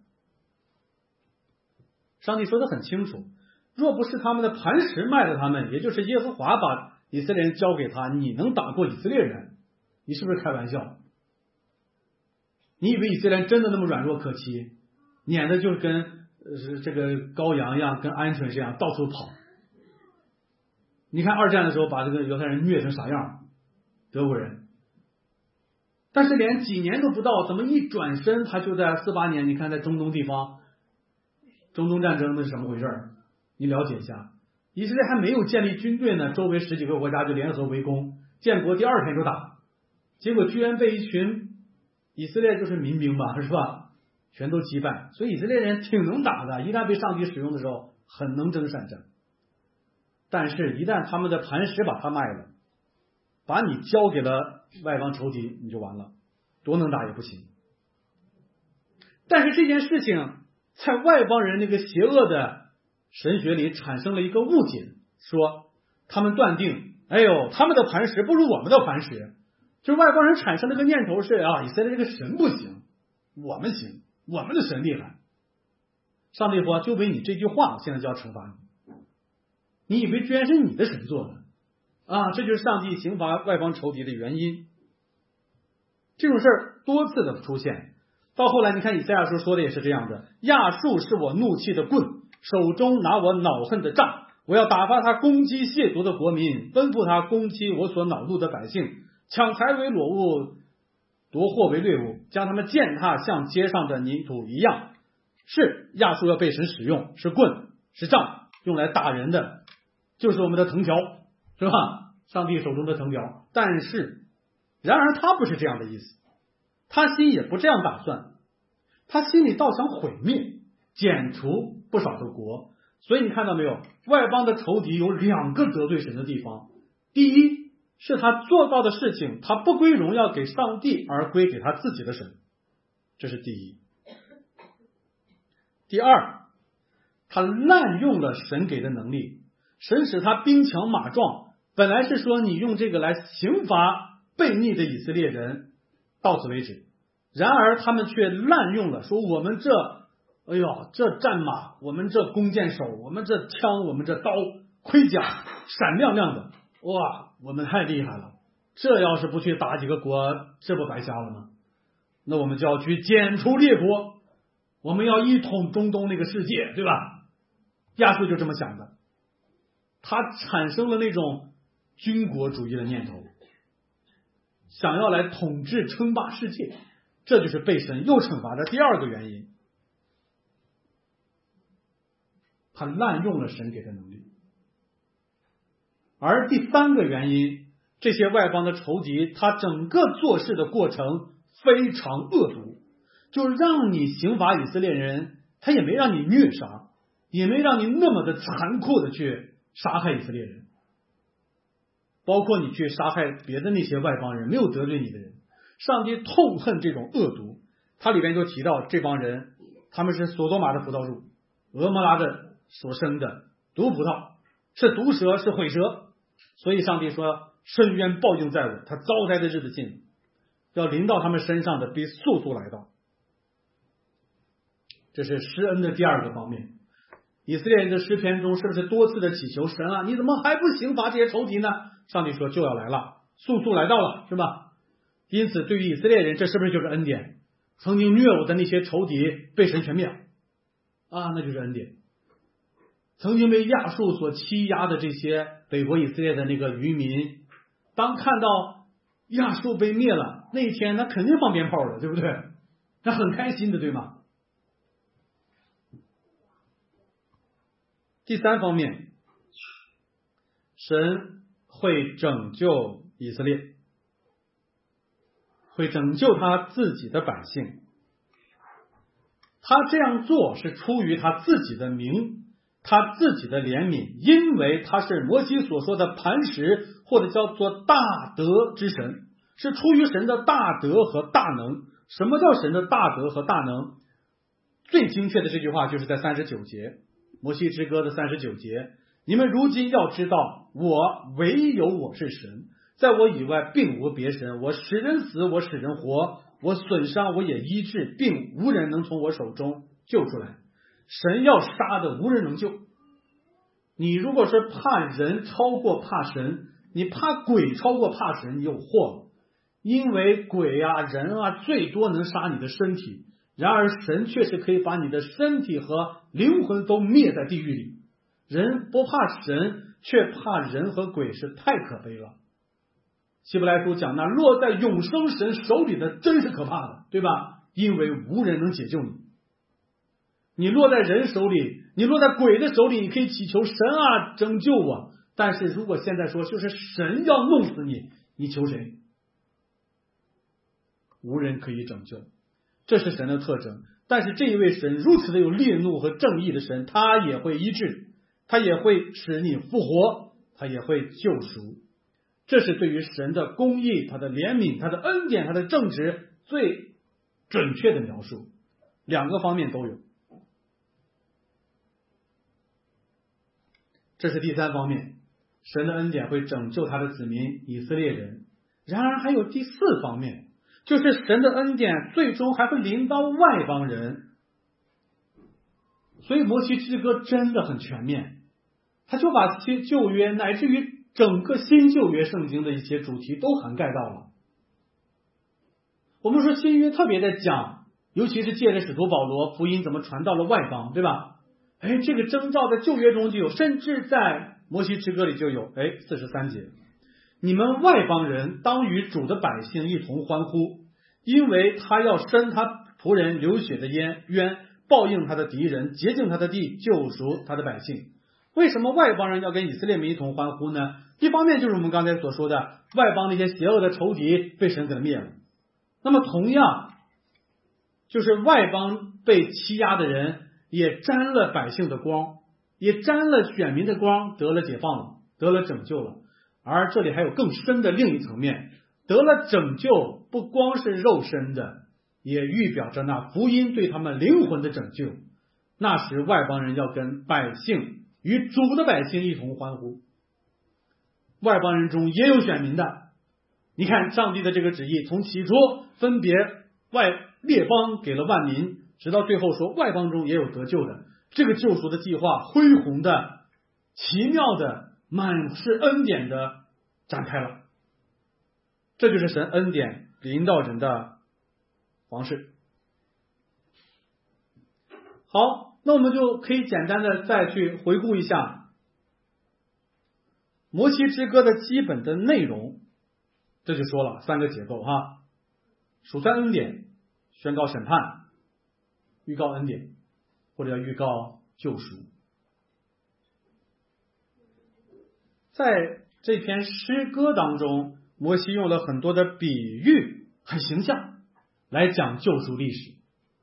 上帝说得很清楚，若不是他们的磐石卖了他们，也就是耶和华把以色列人交给他，你能打过以色列人？你是不是开玩笑？你以为以色列人真的那么软弱可欺，撵的就跟、呃、这个羔羊一样，跟鹌鹑一样到处跑？你看二战的时候把这个犹太人虐成啥样，德国人，但是连几年都不到，怎么一转身他就在四八年，你看在中东地方，中东战争那是什么回事？你了解一下，以色列还没有建立军队呢，周围十几个国家就联合围攻，建国第二天就打，结果居然被一群以色列就是民兵吧，是吧？全都击败。所以以色列人挺能打的，一旦被上帝使用的时候，很能征善战。但是，一旦他们的磐石把他卖了，把你交给了外邦仇敌，你就完了，多能打也不行。但是这件事情在外邦人那个邪恶的神学里产生了一个误解，说他们断定，哎呦，他们的磐石不如我们的磐石。就是外邦人产生了个念头是啊，以色列这个神不行，我们行，我们的神厉害。上帝说，就为你这句话，现在就要惩罚你。你以为居然是你的神做的啊？这就是上帝刑罚外邦仇敌的原因。这种事儿多次的出现，到后来你看以赛亚书说的也是这样的：亚述是我怒气的棍，手中拿我恼恨的杖，我要打发他攻击亵渎的国民，吩咐他攻击我所恼怒的百姓。抢财为裸物，夺货为掠物，将他们践踏像街上的泥土一样。是亚述要被神使用，是棍，是杖，用来打人的，就是我们的藤条，是吧？上帝手中的藤条。但是，然而他不是这样的意思，他心也不这样打算，他心里倒想毁灭、剪除不少的国。所以你看到没有，外邦的仇敌有两个得罪神的地方。第一，是他做到的事情，他不归荣耀给上帝，而归给他自己的神，这是第一。第二，他滥用了神给的能力，神使他兵强马壮，本来是说你用这个来刑罚悖逆的以色列人，到此为止。然而他们却滥用了，说我们这，哎呦，这战马，我们这弓箭手，我们这枪，我们这刀，盔甲闪亮亮的，哇，我们太厉害了，这要是不去打几个国，这不白瞎了吗？那我们就要去剪除列国，我们要一统中东那个世界，对吧？亚述就这么想的，他产生了那种军国主义的念头，想要来统治称霸世界，这就是被神又惩罚的第二个原因。他滥用了神给的能力。而第三个原因，这些外邦的仇敌，他整个做事的过程非常恶毒，就让你刑罚以色列人，他也没让你虐杀，也没让你那么的残酷的去杀害以色列人，包括你去杀害别的那些外邦人，没有得罪你的人。上帝痛恨这种恶毒，他里边就提到这帮人，他们是索多玛的葡萄树，俄摩拉的所生的毒葡萄，是毒蛇，是毁蛇。所以上帝说， 深渊报应在我，他遭灾的日子近了，要临到他们身上的必速速来到。这是施恩的第二个方面。以色列人的诗篇中是不是多次的祈求神啊，你怎么还不刑罚这些仇敌呢？上帝说就要来了，速速来到了，是吧？因此对于以色列人，这是不是就是恩典？曾经虐我的那些仇敌被神全灭了啊，那就是恩典。曾经被亚述所欺压的这些北国以色列的那个渔民，当看到亚述被灭了那一天，那肯定放鞭炮的，对不对？他很开心的，对吗？第三方面，神会拯救以色列，会拯救他自己的百姓。他这样做是出于他自己的名，他自己的怜悯，因为他是摩西所说的磐石，或者叫做大德之神，是出于神的大德和大能。什么叫神的大德和大能？最精确的这句话就是在三十九节，摩西之歌的三十九节，你们如今要知道，我唯有我是神，在我以外并无别神，我使人死，我使人活，我损伤我也医治，并无人能从我手中救出来。神要杀的无人能救。你如果是怕人超过怕神，你怕鬼超过怕神，你有祸了。因为鬼啊人啊最多能杀你的身体，然而神确实可以把你的身体和灵魂都灭在地狱里。人不怕神，却怕人和鬼，是太可悲了。希伯来书讲，那落在永生神手里的真是可怕的，对吧？因为无人能解救你。你落在人手里，你落在鬼的手里，你可以祈求神啊拯救我，但是如果现在说就是神要弄死你，你求谁？无人可以拯救，这是神的特征。但是这一位神如此的有烈怒和正义的神，他也会医治，他也会使你复活，他也会救赎。这是对于神的公义、他的怜悯、他的恩典、他的正直最准确的描述，两个方面都有。这是第三方面，神的恩典会拯救他的子民以色列人。然而还有第四方面，就是神的恩典最终还会临到外邦人。所以摩西之歌真的很全面，他就把旧约乃至于整个新旧约圣经的一些主题都涵盖到了。我们说新约特别的讲，尤其是借着使徒保罗福音怎么传到了外邦，对吧？哎，这个征兆在旧约中就有，甚至在摩西之歌里就有。哎，四十三节，你们外邦人当与主的百姓一同欢呼，因为他要伸他仆人流血的冤冤，报应他的敌人，洁净他的地，救赎他的百姓。为什么外邦人要跟以色列民一同欢呼呢？一方面就是我们刚才所说的，外邦那些邪恶的仇敌被神给灭了。那么同样，就是外邦被欺压的人也沾了百姓的光，也沾了选民的光，得了解放了，得了拯救了。而这里还有更深的另一层面，得了拯救不光是肉身的，也预表着那福音对他们灵魂的拯救。那时外邦人要跟百姓与主的百姓一同欢呼。外邦人中也有选民的，你看上帝的这个旨意从起初分别外列邦给了万民，直到最后说外邦中也有得救的。这个救赎的计划恢宏的、奇妙的、满是恩典的展开了。这就是神恩典临到人的方式。好，那我们就可以简单的再去回顾一下摩西之歌的基本的内容。这就说了三个结构哈：数算恩典、宣告审判、预告恩典，或者要预告救赎。在这篇诗歌当中，摩西用了很多的比喻，很形象来讲救赎历史。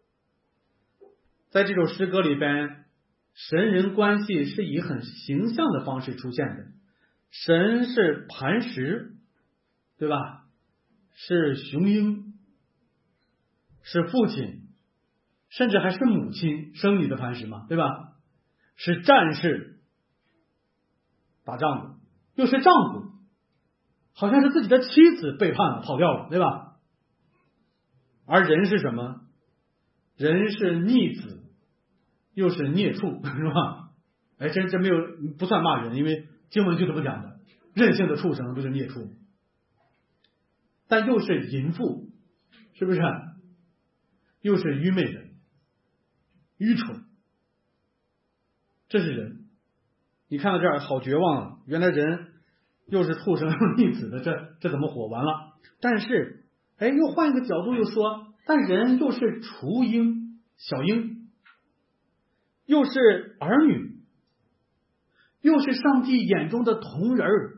在这首诗歌里边，神人关系是以很形象的方式出现的。神是磐石，对吧？是雄鹰，是父亲，甚至还是母亲生你的磐石嘛，对吧？是战士，打仗的，又是丈夫， 好像是自己的妻子背叛了，跑掉了，对吧？而人是什么？人是逆子，又是孽畜，是吧？哎，这这没有不算骂人，因为经文就这么讲的，任性的畜生不是孽畜，但又是淫妇，是不是？又是愚昧人，愚蠢，这是人。你看到这儿好绝望啊！原来人又是畜生又是逆子的，这这怎么活完了？但是，哎，又换一个角度又说，但人又是雏鹰、小鹰，又是儿女，又是上帝眼中的瞳人儿，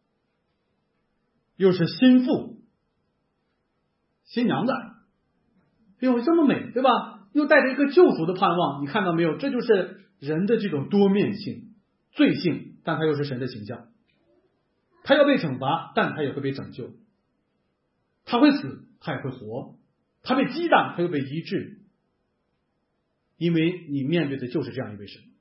又是心腹、新娘子，哎呦，这么美，对吧？又带着一个救赎的盼望，你看到没有？这就是人的这种多面性、罪性，但他又是神的形象。他要被惩罚，但他也会被拯救。他会死，他也会活。他被击打，他又被医治。因为你面对的就是这样一位神。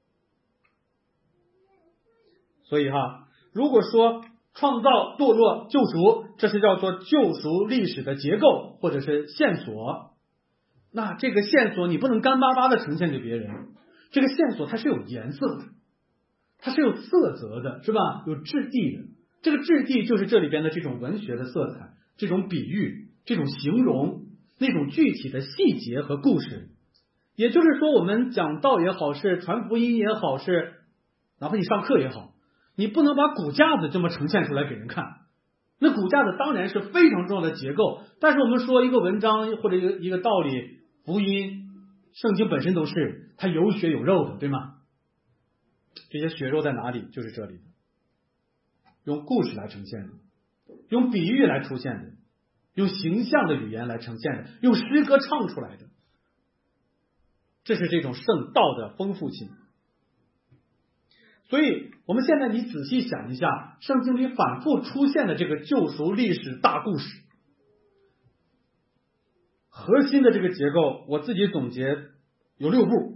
所以哈，如果说创造、堕落、救赎，这是叫做救赎历史的结构或者是线索，那这个线索你不能干巴巴的呈现给别人，这个线索它是有颜色的，它是有色泽的，是吧？有质地的。这个质地就是这里边的这种文学的色彩，这种比喻，这种形容，那种具体的细节和故事。也就是说，我们讲道也好，是传福音也好，是哪怕你上课也好，你不能把骨架子这么呈现出来给人看。那骨架子当然是非常重要的结构，但是我们说一个文章或者一个一个道理，福音、圣经本身都是它有血有肉的，对吗？这些血肉在哪里？就是这里的，用故事来呈现的，用比喻来出现的，用形象的语言来呈现的，用诗歌唱出来的，这是这种圣道的丰富性。所以我们现在你仔细想一下，圣经里反复出现的这个救赎历史大故事，核心的这个结构，我自己总结有六步，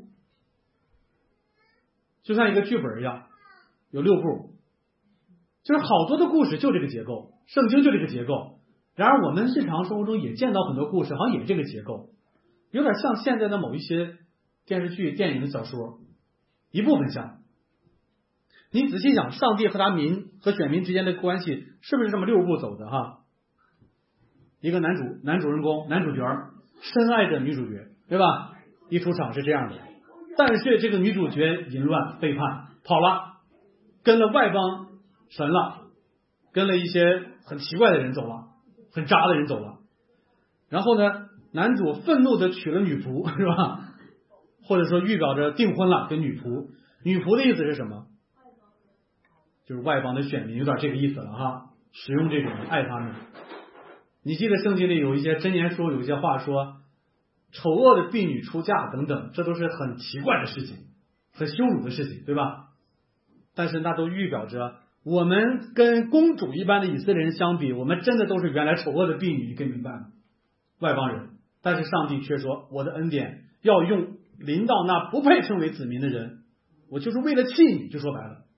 就像一个剧本一样，有六步，就是好多的故事就这个结构，圣经就这个结构。然而我们日常生活中也见到很多故事，好像也这个结构，有点像现在的某一些电视剧、电影、小说，一部分像。你仔细想，上帝和他民和选民之间的关系是不是这么六步走的哈？一个男主男主人公男主角深爱着女主角，对吧？一出场是这样的，但是这个女主角淫乱背叛跑了，跟了外邦神了，跟了一些很奇怪的人走了，很渣的人走了。然后呢，男主愤怒的娶了女仆，是吧？或者说预表着订婚了，跟女仆。女仆的意思是什么？就是外邦的选民，有点这个意思了哈，使用这种爱他们。你记得圣经里有一些箴言书，有一些话说丑恶的婢女出嫁等等，这都是很奇怪的事情，很羞辱的事情，对吧？但是那都预表着我们跟公主一般的以色列人相比，我们真的都是原来丑恶的婢女，你可以明白吗？外邦人。但是上帝却说，我的恩典要用临到那不配称为子民的人，我就是为了气你，就说白了。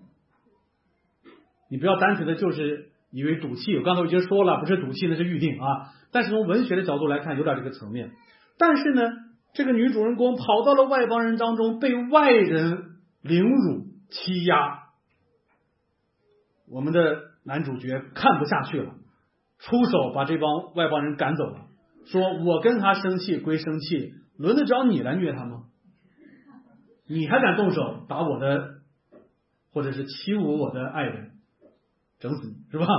你不要单纯的就是以为赌气，我刚才已经说了，不是赌气，那是预定啊。但是从文学的角度来看，有点这个层面。但是呢，这个女主人公跑到了外邦人当中，被外人凌辱欺压，我们的男主角看不下去了，出手把这帮外邦人赶走了，说我跟他生气归生气，轮得着你来虐他吗？你还敢动手打我的，或者是欺侮我的爱人，整死你，是吧？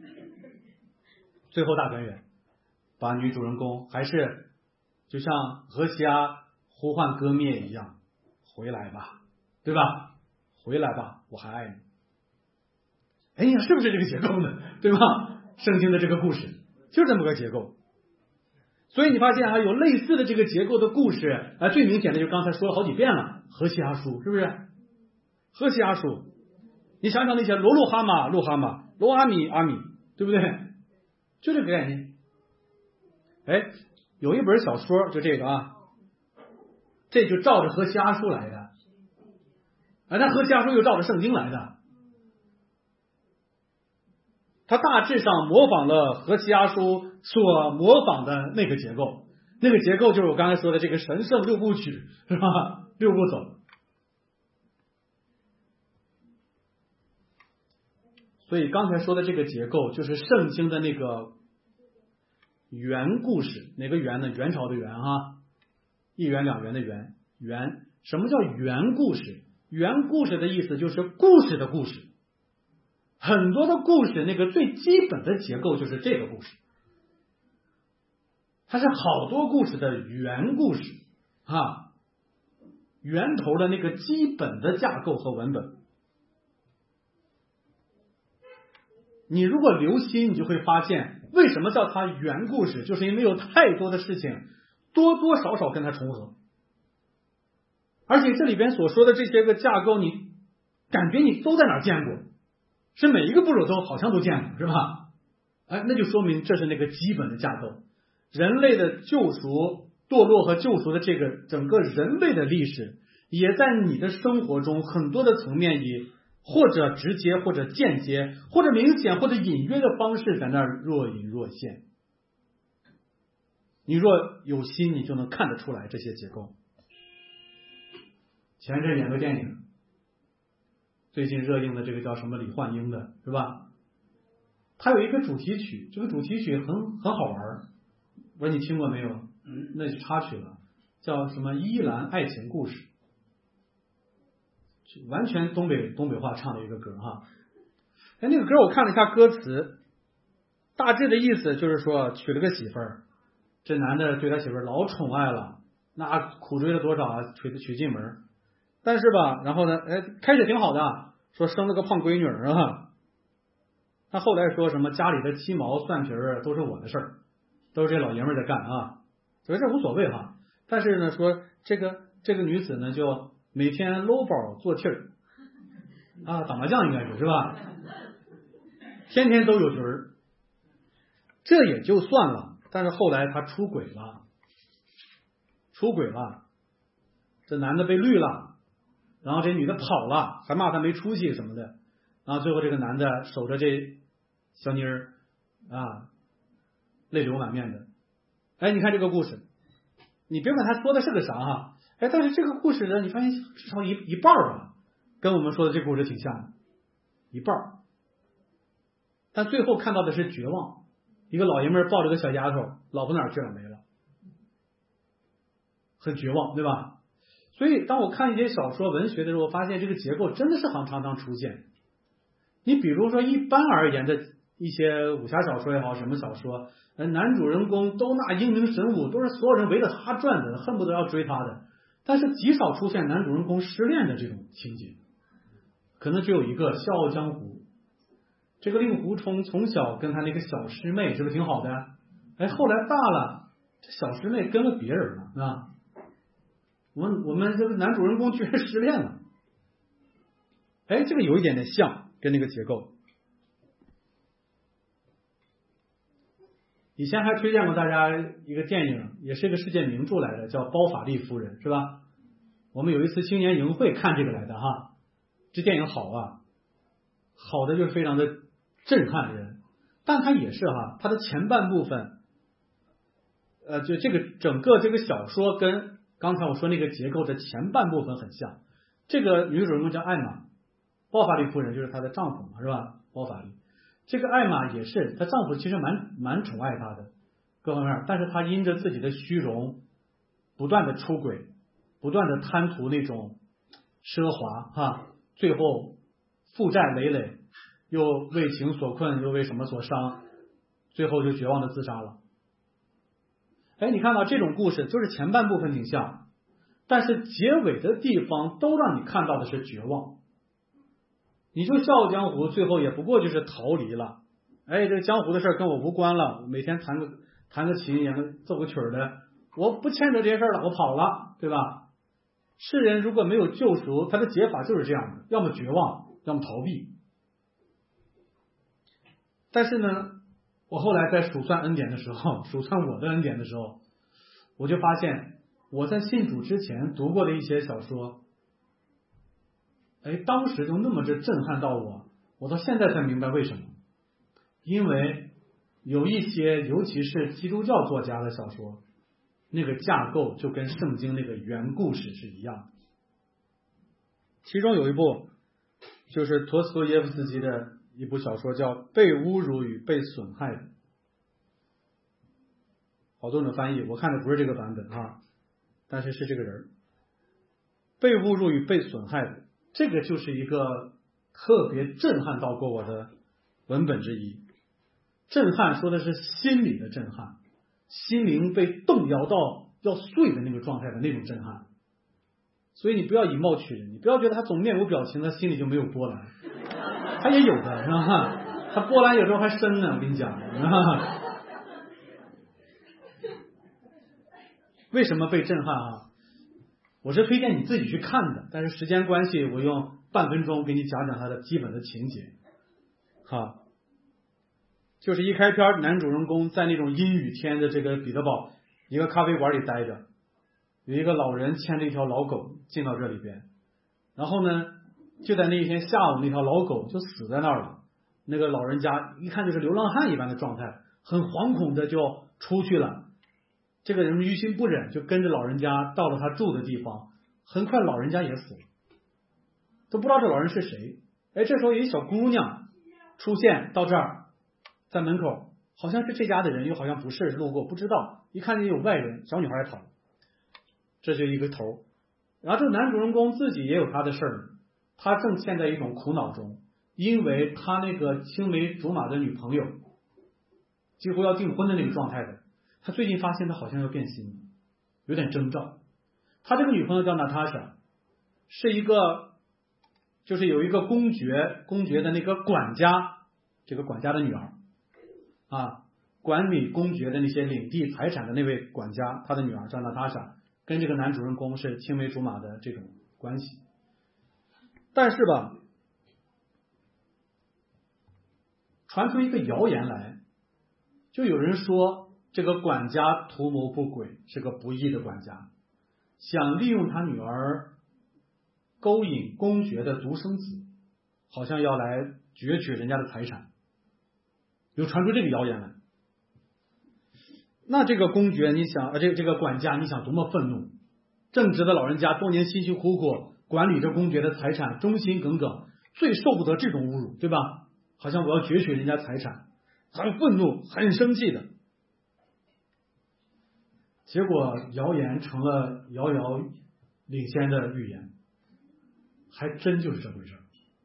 最后大团圆，把女主人公还是就像何西阿呼唤歌灭一样，回来吧，对吧？回来吧，我还爱你。哎呀，是不是这个结构呢？对吧？圣经的这个故事就是这么个结构。所以你发现还有类似的这个结构的故事，啊，最明显的就是刚才说了好几遍了，何西阿书，是不是？何西阿书，你想想那些罗路哈马、路哈马、罗阿米、阿米，对不对？就这个概念。哎，有一本小说就这个啊，这就照着何西阿书来的，啊，那何西阿书又照着圣经来的。 它大致上模仿了何西阿书所模仿的那个结构，那个结构就是我刚才说的这个神圣六部曲，是吧？六步走。所以刚才说的这个结构就是圣经的那个元故事，哪个元呢？元朝的元哈，一元两元的元。元，什么叫元故事？元故事的意思就是故事的故事。很多的故事那个最基本的结构就是这个故事，它是好多故事的元故事啊，源头的那个基本的架构和文本。你如果留心，你就会发现为什么叫它元故事，就是因为有太多的事情多多少少跟它重合，而且这里边所说的这些个架构，你感觉你都在哪儿见过，是每一个部首都好像都见过，是吧？哎，那就说明这是那个基本的架构。人类的救赎、堕落和救赎的这个整个人类的历史，也在你的生活中很多的层面以或者直接或者间接或者明显或者隐约的方式在那儿若隐若现。你若有心，你就能看得出来这些结构。前阵演个电影，最近热映的这个叫什么李焕英的，是吧？它有一个主题曲，这个主题曲很很好玩，我说你听过没有？嗯，那是插曲了，叫什么依兰爱情故事，完全东北东北话唱的一个歌哈。哎，那个歌我看了一下歌词，大致的意思就是说娶了个媳妇儿，这男的对他媳妇儿老宠爱了，那苦追了多少啊，娶娶进门。但是吧，然后呢，哎，开始挺好的，说生了个胖闺女啊。他后来说什么家里的鸡毛蒜皮儿都是我的事儿，都是这老爷们儿在干啊，所以这无所谓哈。但是呢，说这个这个女子呢，就每天搂包做气儿啊，打麻将应该是是吧？天天都有局儿，这也就算了。但是后来他出轨了，出轨了，这男的被绿了。然后这女的跑了，还骂他没出息什么的，然后最后这个男的守着这小妮儿啊，泪流满面的。哎，你看这个故事，你别管他说的是个啥哈，哎，但是这个故事呢，你发现至少一一半吧，跟我们说的这个故事挺像的，一半。但最后看到的是绝望，一个老爷们抱着个小丫头，老婆哪儿去了没了，很绝望，对吧？所以当我看一些小说文学的时候，我发现这个结构真的是很常常出现。你比如说一般而言的一些武侠小说也好，什么小说，男主人公都那英明神武，都是所有人围着他转的，恨不得要追他的，但是极少出现男主人公失恋的这种情节，可能只有一个《笑傲江湖》。这个令狐冲从小跟他那个小师妹是不是挺好的？哎，后来大了，这小师妹跟了别人了啊。我们我们这个男主人公居然失恋了，哎，这个有一点点像跟那个结构。以前还推荐过大家一个电影，也是一个世界名著来的，叫《包法利夫人》，是吧？我们有一次青年营会看这个来的哈，这电影好啊，好的就是非常的震撼人，但它也是哈，它的前半部分，呃，就这个整个这个小说跟刚才我说那个结构的前半部分很像。这个女主人公叫艾玛，包法利夫人就是她的丈夫嘛，是吧？包法利，这个艾玛也是她丈夫其实蛮蛮宠爱她的各方面，但是她因着自己的虚荣，不断的出轨，不断的贪图那种奢华哈，最后负债累累，又为情所困，又为什么所伤，最后就绝望的自杀了。哎，你看到这种故事，就是前半部分挺像，但是结尾的地方都让你看到的是绝望。你就《笑傲江湖》最后也不过就是逃离了，哎，这个江湖的事跟我无关了，每天弹个弹个琴，演个奏个曲的，我不牵扯这些事了，我跑了，对吧？世人如果没有救赎，他的解法就是这样的，要么绝望，要么逃避。但是呢，我后来在数算恩典的时候，数算我的恩典的时候，我就发现我在信主之前读过的一些小说，哎，当时就那么着震撼到我，我到现在才明白为什么。 因为有一些尤其是基督教作家的小说，那个架构就跟圣经那个原故事是一样的。其中有一部就是陀思妥耶夫斯基的一部小说叫《被侮辱与被损害的》，好多种翻译，我看的不是这个版本啊，但是是这个人。被侮辱与被损害的，这个就是一个特别震撼到过我的文本之一。震撼说的是心理的震撼，心灵被动摇到要碎的那个状态的那种震撼。所以你不要以貌取人，你不要觉得他总面无表情，他心里就没有波澜，他也有的，是吧？他波澜有时候还深呢，我跟你讲。为什么被震撼啊？我是推荐你自己去看的，但是时间关系，我用半分钟给你讲讲它的基本的情节。哈，就是一开篇，男主人公在那种阴雨天的这个彼得堡一个咖啡馆里待着，有一个老人牵着一条老狗进到这里边，然后呢，就在那一天下午，那条老狗就死在那儿了。那个老人家一看就是流浪汉一般的状态，很惶恐的就出去了。这个人于心不忍，就跟着老人家到了他住的地方。很快老人家也死了，都不知道这老人是谁。哎，这时候有一小姑娘出现到这儿，在门口，好像是这家的人，又好像不是，路过不知道。一看见有外人，小女孩也跑了，这就一个头。然后这个男主人公自己也有他的事儿，他正陷在一种苦恼中，因为他那个青梅竹马的女朋友，几乎要订婚的那个状态的。他最近发现他好像要变心了，有点征兆。他这个女朋友叫娜塔莎，是一个就是有一个公爵公爵的那个管家，这个管家的女儿啊，管理公爵的那些领地财产的那位管家，他的女儿叫娜塔莎，跟这个男主人公是青梅竹马的这种关系。但是吧，传出一个谣言来，就有人说这个管家图谋不轨，是个不义的管家，想利用他女儿勾引公爵的独生子，好像要来攫取人家的财产，有传出这个谣言来。那这个公爵，你想，呃，这个这个管家，你想多么愤怒！正直的老人家多年辛辛苦苦管理着公爵的财产，忠心耿耿，最受不得这种侮辱，对吧？好像我要攫取人家财产，很愤怒，很生气的。结果谣言成了遥遥领先的预言，还真就是这回事。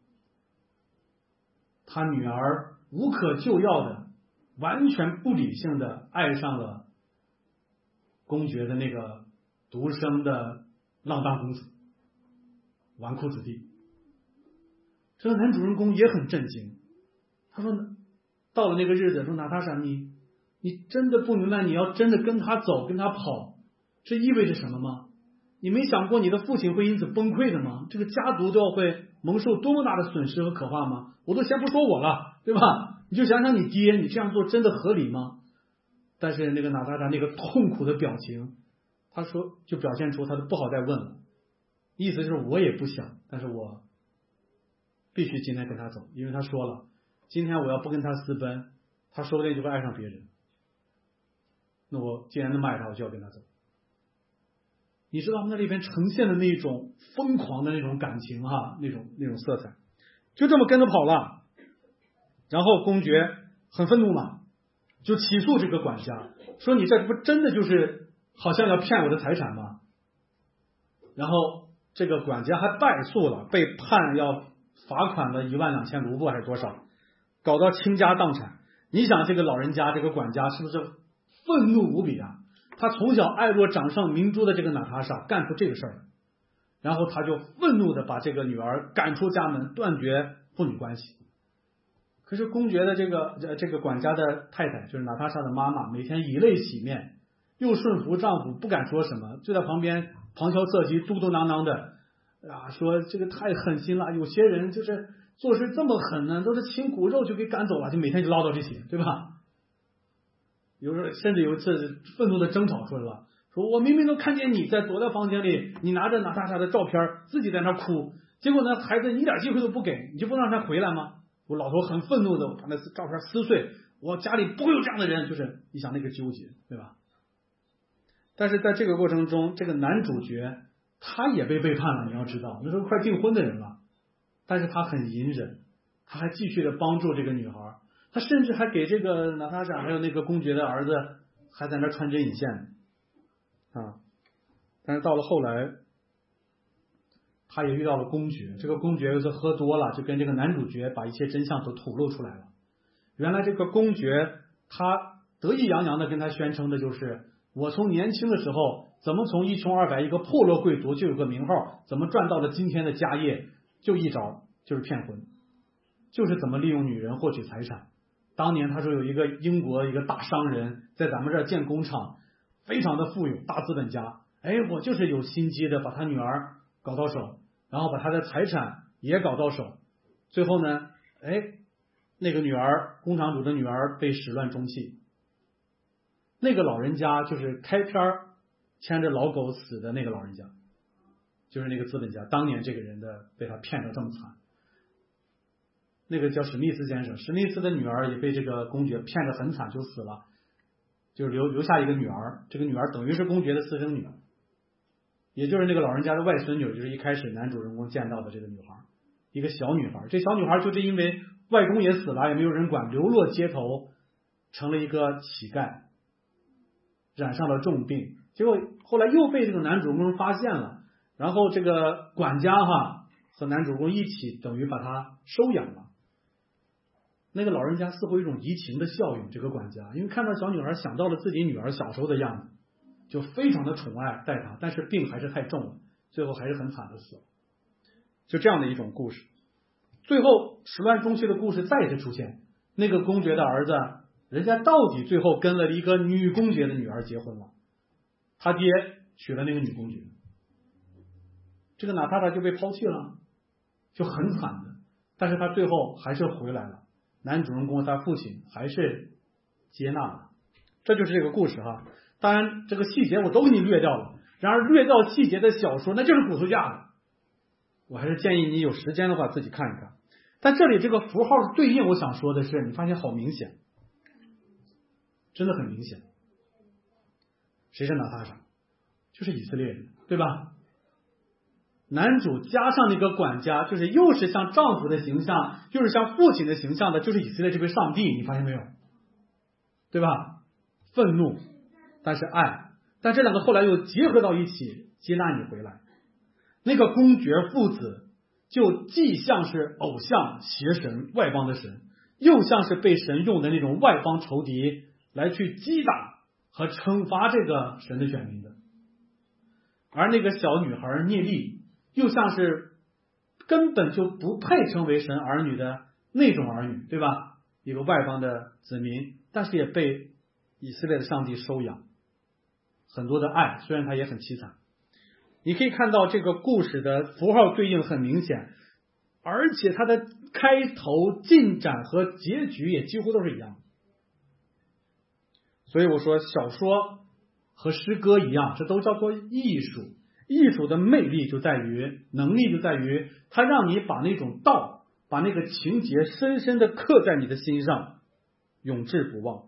他女儿无可救药的，完全不理性的爱上了公爵的那个独生的浪荡公子，纨绔子弟。这个男主人公也很震惊，他说到了那个日子，说娜塔莎，你你真的不明白，你要真的跟他走跟他跑，这意味着什么吗？你没想过你的父亲会因此崩溃的吗？这个家族都要会蒙受多么大的损失和可怕吗？我都先不说我了，对吧？你就想想你爹，你这样做真的合理吗？但是那个娜塔莎那个痛苦的表情，他说就表现出他的不好再问了，意思就是我也不想，但是我必须今天跟他走，因为他说了，今天我要不跟他私奔，他说不定就会爱上别人。那我既然那么爱他，我就要跟他走。你知道那里边呈现的那种疯狂的那种感情哈，那种那种色彩，就这么跟着跑了。然后公爵很愤怒嘛，就起诉这个管家，说你这不真的就是好像要骗我的财产吗？然后这个管家还败诉了，被判要罚款了一万两千卢布还是多少，搞到倾家荡产。你想这个老人家这个管家是不是愤怒无比啊？他从小爱若掌上明珠的这个娜塔莎干出这个事儿，然后他就愤怒的把这个女儿赶出家门，断绝父女关系。可是公爵的这个这个管家的太太，就是娜塔莎的妈妈，每天以泪洗面，又顺服丈夫，不敢说什么，就在旁边旁敲侧击，嘟嘟囔囔的啊，说这个太狠心了，有些人就是做事这么狠呢，都是亲骨肉就给赶走了，就每天就唠叨这些，对吧？有时候甚至有一次愤怒的争吵出来了，说我明明都看见你在躲在房间里，你拿着娜塔莎的照片自己在那哭，结果呢孩子你一点机会都不给，你就不让他回来吗？ 我老头很愤怒的把那照片撕碎，我家里不会有这样的人，就是你想那个纠结，对吧？但是在这个过程中，这个男主角他也被背叛了，你要知道，那时候快订婚的人了，但是他很隐忍，他还继续的帮助这个女孩，他甚至还给这个娜塔莎还有那个公爵的儿子还在那穿针引线啊。但是到了后来，他也遇到了公爵，这个公爵有次喝多了，就跟这个男主角把一切真相都吐露出来了。原来这个公爵他得意洋洋的跟他宣称的就是，我从年轻的时候怎么从一穷二白一个破落贵族就有个名号，怎么赚到了今天的家业，就一招就是骗婚，就是怎么利用女人获取财产。当年他说有一个英国一个大商人在咱们这儿建工厂，非常的富有，大资本家，哎，我就是有心机的把他女儿搞到手，然后把他的财产也搞到手，最后呢，哎，那个女儿工厂主的女儿被始乱终弃。那个老人家就是开篇牵着老狗死的那个老人家，就是那个资本家，当年这个人的被他骗得这么惨。那个叫史密斯先生，史密斯的女儿也被这个公爵骗得很惨，就死了，就是留留下一个女儿，这个女儿等于是公爵的私生女，也就是那个老人家的外孙女，就是一开始男主人公见到的这个女孩，一个小女孩。这小女孩就是因为外公也死了，也没有人管，流落街头，成了一个乞丐，染上了重病，结果后来又被这个男主人公发现了，然后这个管家哈和男主人公一起等于把她收养了。那个老人家似乎有一种移情的效应，这个管家因为看到小女孩想到了自己女儿小时候的样子，就非常的宠爱待她，但是病还是太重了，最后还是很惨的死了。就这样的一种故事，最后始乱终弃的故事再一次出现，那个公爵的儿子人家到底最后跟了一个女公爵的女儿结婚了，他爹娶了那个女公爵，这个娜塔莎就被抛弃了，就很惨的，但是他最后还是回来了，男主人公他父亲还是接纳了。这就是这个故事哈。当然这个细节我都给你略掉了，然而略掉细节的小说那就是骨头架子，我还是建议你有时间的话自己看一看。但这里这个符号的对应，我想说的是，你发现好明显，真的很明显。谁是娜塔莎？就是以色列人，对吧？男主加上那个管家，就是又是像丈夫的形象，又是像父亲的形象的，就是以色列这位上帝，你发现没有？对吧？愤怒，但是爱，但这两个后来又结合到一起，接纳你回来。那个公爵父子就既像是偶像邪神外邦的神，又像是被神用的那种外邦仇敌来去击打和惩罚这个神的选民的。而那个小女孩聂利又像是根本就不配称为神儿女的那种儿女，对吧？一个外邦的子民，但是也被以色列的上帝收养，很多的爱，虽然他也很凄惨。你可以看到这个故事的符号对应很明显，而且它的开头、进展和结局也几乎都是一样的。所以我说小说和诗歌一样，这都叫做艺术。艺术的魅力就在于，能力就在于它让你把那种道，把那个情节深深的刻在你的心上，永志不忘。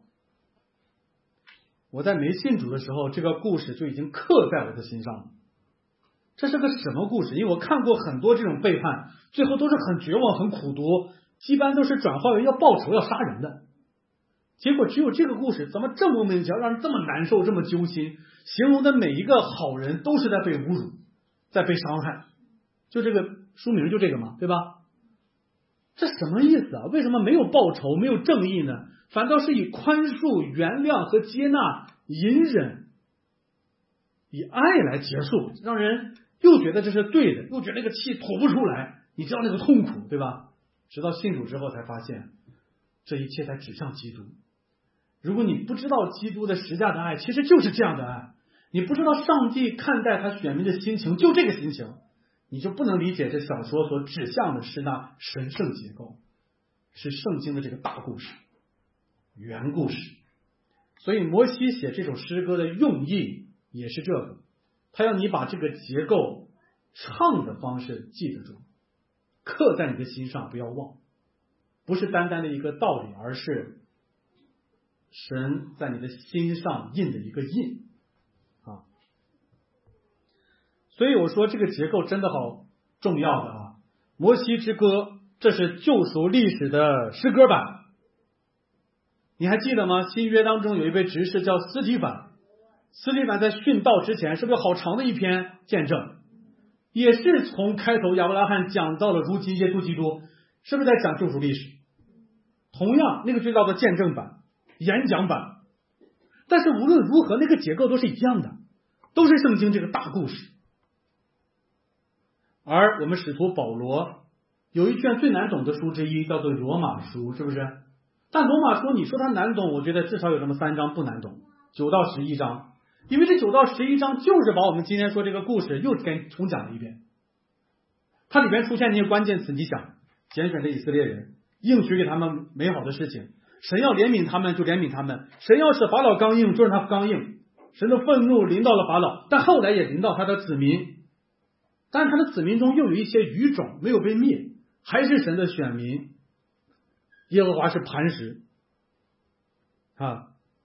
我在没信主的时候，这个故事就已经刻在我的心上了。这是个什么故事？因为我看过很多这种背叛，最后都是很绝望、很苦毒，一般都是转化为要报仇、要杀人的。结果只有这个故事怎么这么莫名其妙，让人这么难受，这么揪心，形容的每一个好人都是在被侮辱，在被伤害。就这个书名就这个嘛，对吧？这什么意思啊？为什么没有报仇，没有正义呢？反倒是以宽恕、原谅和接纳、隐忍，以爱来结束，让人又觉得这是对的，又觉得那个气吐不出来，你知道那个痛苦，对吧？直到信主之后才发现，这一切才指向基督。如果你不知道基督的十架的爱其实就是这样的爱，你不知道上帝看待他选民的心情就这个心情，你就不能理解这小说所指向的是那神圣结构，是圣经的这个大故事、原故事。所以摩西写这首诗歌的用意也是这个，他要你把这个结构唱的方式记得住，刻在你的心上，不要忘。 不是单单的一个道理，而是神在你的心上印的一个印啊。所以我说这个结构真的好重要的啊。摩西之歌，这是救赎历史的诗歌版。你还记得吗？新约当中有一位执事叫司提反，司提反在殉道之前是不是有好长的一篇见证，也是从开头亚伯拉罕讲到了如今耶稣基督，是不是在讲救赎历史？同样那个就叫做见证版、演讲版，但是无论如何那个结构都是一样的，都是圣经这个大故事。而我们使徒保罗有一卷最难懂的书之一叫做罗马书，是不是？但罗马书你说它难懂，我觉得至少有这么三章不难懂，九到十一章，因为这九到十一章就是把我们今天说这个故事又给重讲了一遍。它里边出现那些关键词，你想，拣选的以色列人，应许给他们美好的事情，神要怜悯他们就怜悯他们，神要使法老刚硬就让他刚硬，神的愤怒临到了法老，但后来也临到他的子民，但是他的子民中又有一些余种没有被灭，还是神的选民，耶和华是磐石啊。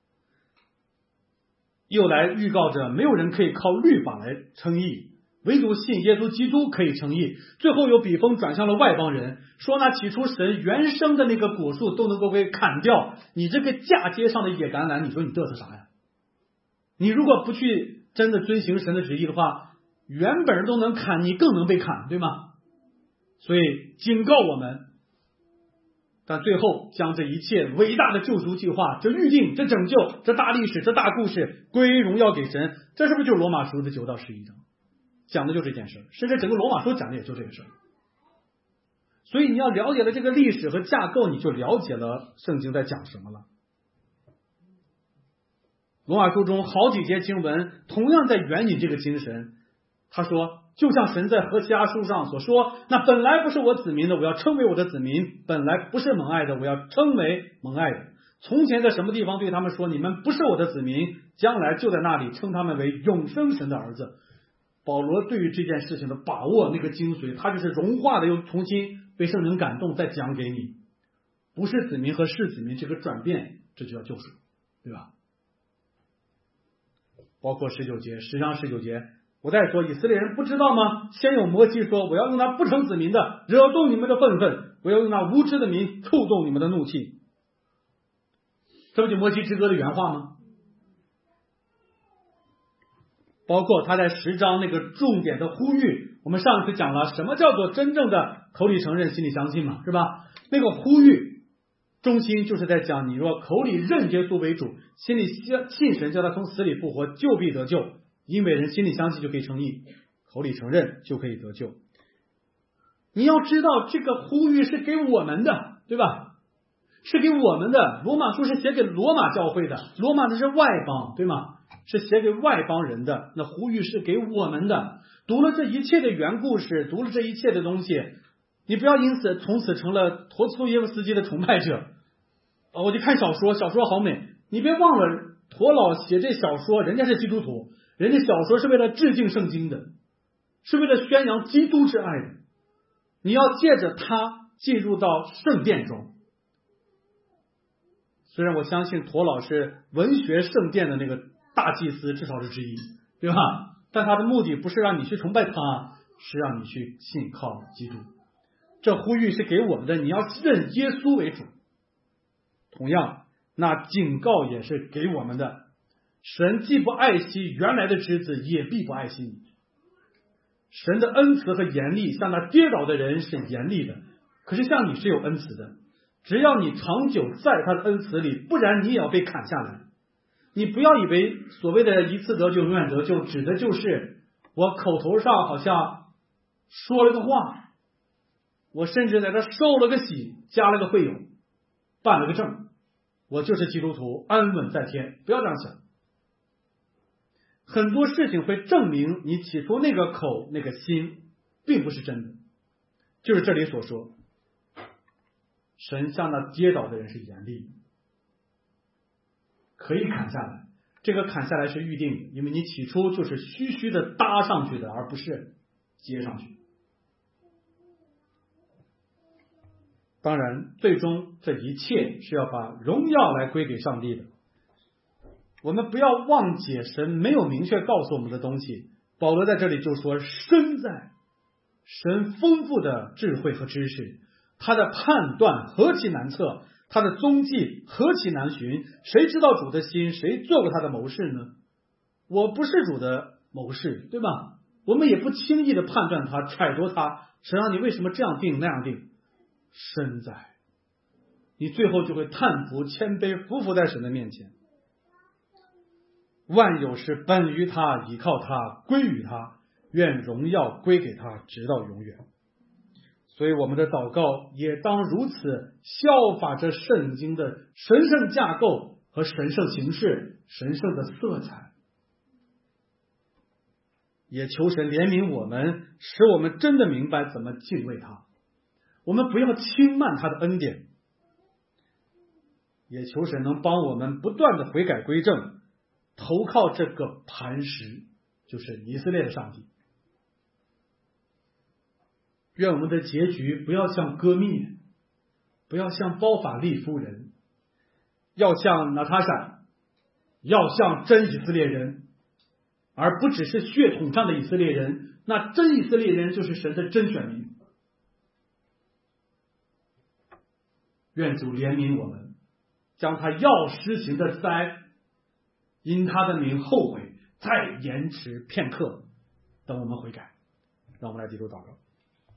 又来预告着没有人可以靠律法来称义，唯独信耶稣基督可以称义。最后有笔锋转向了外邦人，说那起初神原生的那个果树都能够给砍掉，你这个嫁接上的野橄榄，你说你嘚瑟啥呀？你如果不去真的遵行神的旨意的话，原本人都能砍，你更能被砍，对吗？所以警告我们，但最后将这一切伟大的救赎计划，这预定，这拯救，这大历史，这大故事归荣耀给神。这是不是就是罗马书的九到十一章讲的就这件事，甚至整个罗马书讲的也就这个事。所以你要了解了这个历史和架构，你就了解了圣经在讲什么了。罗马书中好几节经文同样在援引这个精神。他说，就像神在何西阿书上所说，那本来不是我子民的，我要称为我的子民；本来不是蒙爱的，我要称为蒙爱的。从前在什么地方对他们说，你们不是我的子民，将来就在那里称他们为永生神的儿子。保罗对于这件事情的把握那个精髓，他就是融化的，又重新被圣灵感动再讲给你。不是子民和是子民这个转变，这就叫救赎，对吧？包括十九节，十章十九节，我再说，以色列人不知道吗？先有摩西说，我要用那不成子民的惹动你们的愤愤，我要用那无知的民触动你们的怒气。这不就摩西之歌的原话吗？包括他在十章那个重点的呼吁，我们上一次讲了什么叫做真正的口里承认心里相信嘛，是吧？那个呼吁中心就是在讲，你若口里认耶稣为主，心里信神叫他从死里复活，就必得救。因为人心里相信就可以称义，口里承认就可以得救。你要知道这个呼吁是给我们的，对吧？是给我们的。罗马书是写给罗马教会的，罗马的是外邦，对吗？是写给外邦人的，那呼吁是给我们的。读了这一切的原故事，读了这一切的东西，你不要因此从此成了陀思妥耶夫斯基的崇拜者。我就看小说，小说好美，你别忘了陀老写这小说，人家是基督徒，人家小说是为了致敬圣经的，是为了宣扬基督之爱的。你要借着它进入到圣殿中。虽然我相信陀老是文学圣殿的那个大祭司，至少是之一，对吧？但他的目的不是让你去崇拜他，是让你去信靠基督。这呼吁是给我们的，你要认耶稣为主。同样，那警告也是给我们的。神既不爱惜原来的枝子，也必不爱惜你。神的恩慈和严厉，向那跌倒的人是严厉的，可是向你是有恩慈的。只要你长久在他的恩慈里，不然你也要被砍下来。你不要以为所谓的一次得救永远得救，指的就是我口头上好像说了个话，我甚至在这受了个洗，加了个会友，办了个证，我就是基督徒，安稳在天。不要这样想。很多事情会证明你起初那个口那个心并不是真的，就是这里所说，神向那跌倒的人是严厉的，可以砍下来。这个砍下来是预定的，因为你起初就是虚虚的搭上去的，而不是接上去。 当然，最终这一切是要把荣耀来归给上帝的。我们不要忘记神没有明确告诉我们的东西。保罗在这里就说，身在神丰富的智慧和知识，他的判断何其难测，他的踪迹何其难寻，谁知道主的心？谁做过他的谋士呢？我不是主的谋士，对吧？我们也不轻易的判断他，揣度他。神让你为什么这样定那样定？身在，你最后就会叹服谦卑，匍匐在神的面前。万有是本于他，倚靠他，归于他，愿荣耀归给他，直到永远。所以我们的祷告也当如此，效法着圣经的神圣架构和神圣形式、神圣的色彩。也求神怜悯我们，使我们真的明白怎么敬畏他。我们不要轻慢他的恩典，也求神能帮我们不断的悔改归正，投靠这个磐石，就是以色列的上帝。愿我们的结局不要像歌密，不要像包法利夫人，要像拿塔珊，要像真以色列人，而不只是血统上的以色列人。那真以色列人就是神的真选民。愿主怜悯我们，将他要施行的灾，因他的名后悔，再延迟片刻，等我们悔改。让我们来低头祷告。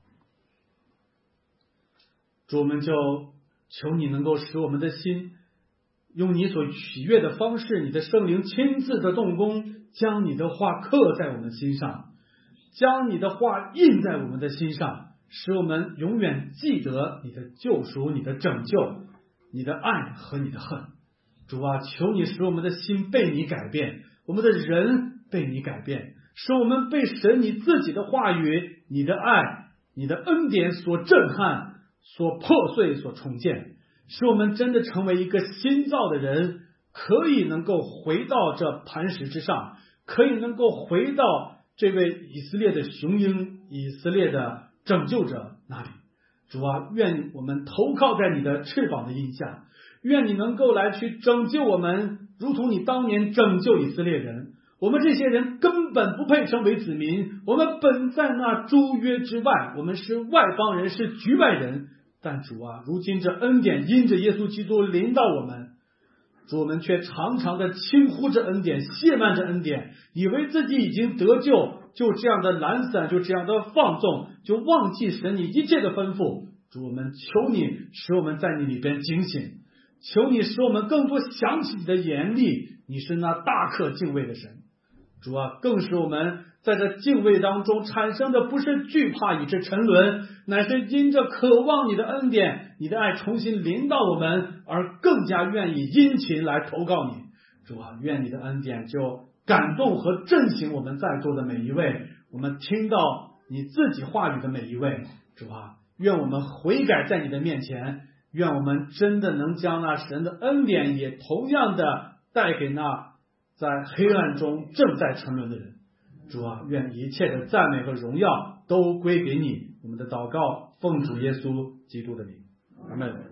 主，我们就求你能够使我们的心用你所喜悦的方式，你的圣灵亲自的动工，将你的话刻在我们心上，将你的话印在我们的心上，使我们永远记得你的救赎、你的拯救、你的爱和你的恨。主啊，求你使我们的心被你改变，我们的人被你改变，使我们被神你自己的话语、你的爱、你的恩典所震撼、所破碎、所重建，使我们真的成为一个新造的人，可以能够回到这磐石之上，可以能够回到这位以色列的雄鹰、以色列的拯救者那里。主啊，愿我们投靠在你的翅膀的荫下，愿你能够来去拯救我们，如同你当年拯救以色列人。我们这些人根本不配称为子民，我们本在那诸约之外，我们是外邦人，是局外人。但主啊，如今这恩典因着耶稣基督临到我们，主，我们却常常的轻忽着恩典，亵慢着恩典，以为自己已经得救，就这样的懒散，就这样的放纵，就忘记神你一切的吩咐。主，我们求你使我们在你里边警醒，求你使我们更多想起你的严厉，你是那大可敬畏的神。主啊，更使我们在这敬畏当中产生的不是惧怕以致沉沦，乃是因着渴望你的恩典，你的爱重新临到我们，而更加愿意殷勤来投靠你。主啊，愿你的恩典就感动和振兴我们在座的每一位，我们听到你自己话语的每一位。主啊，愿我们悔改在你的面前，愿我们真的能将那神的恩典也同样的带给那在黑暗中正在沉沦的人。主啊，愿一切的赞美和荣耀都归给你。我们的祷告奉主耶稣基督的名，阿们。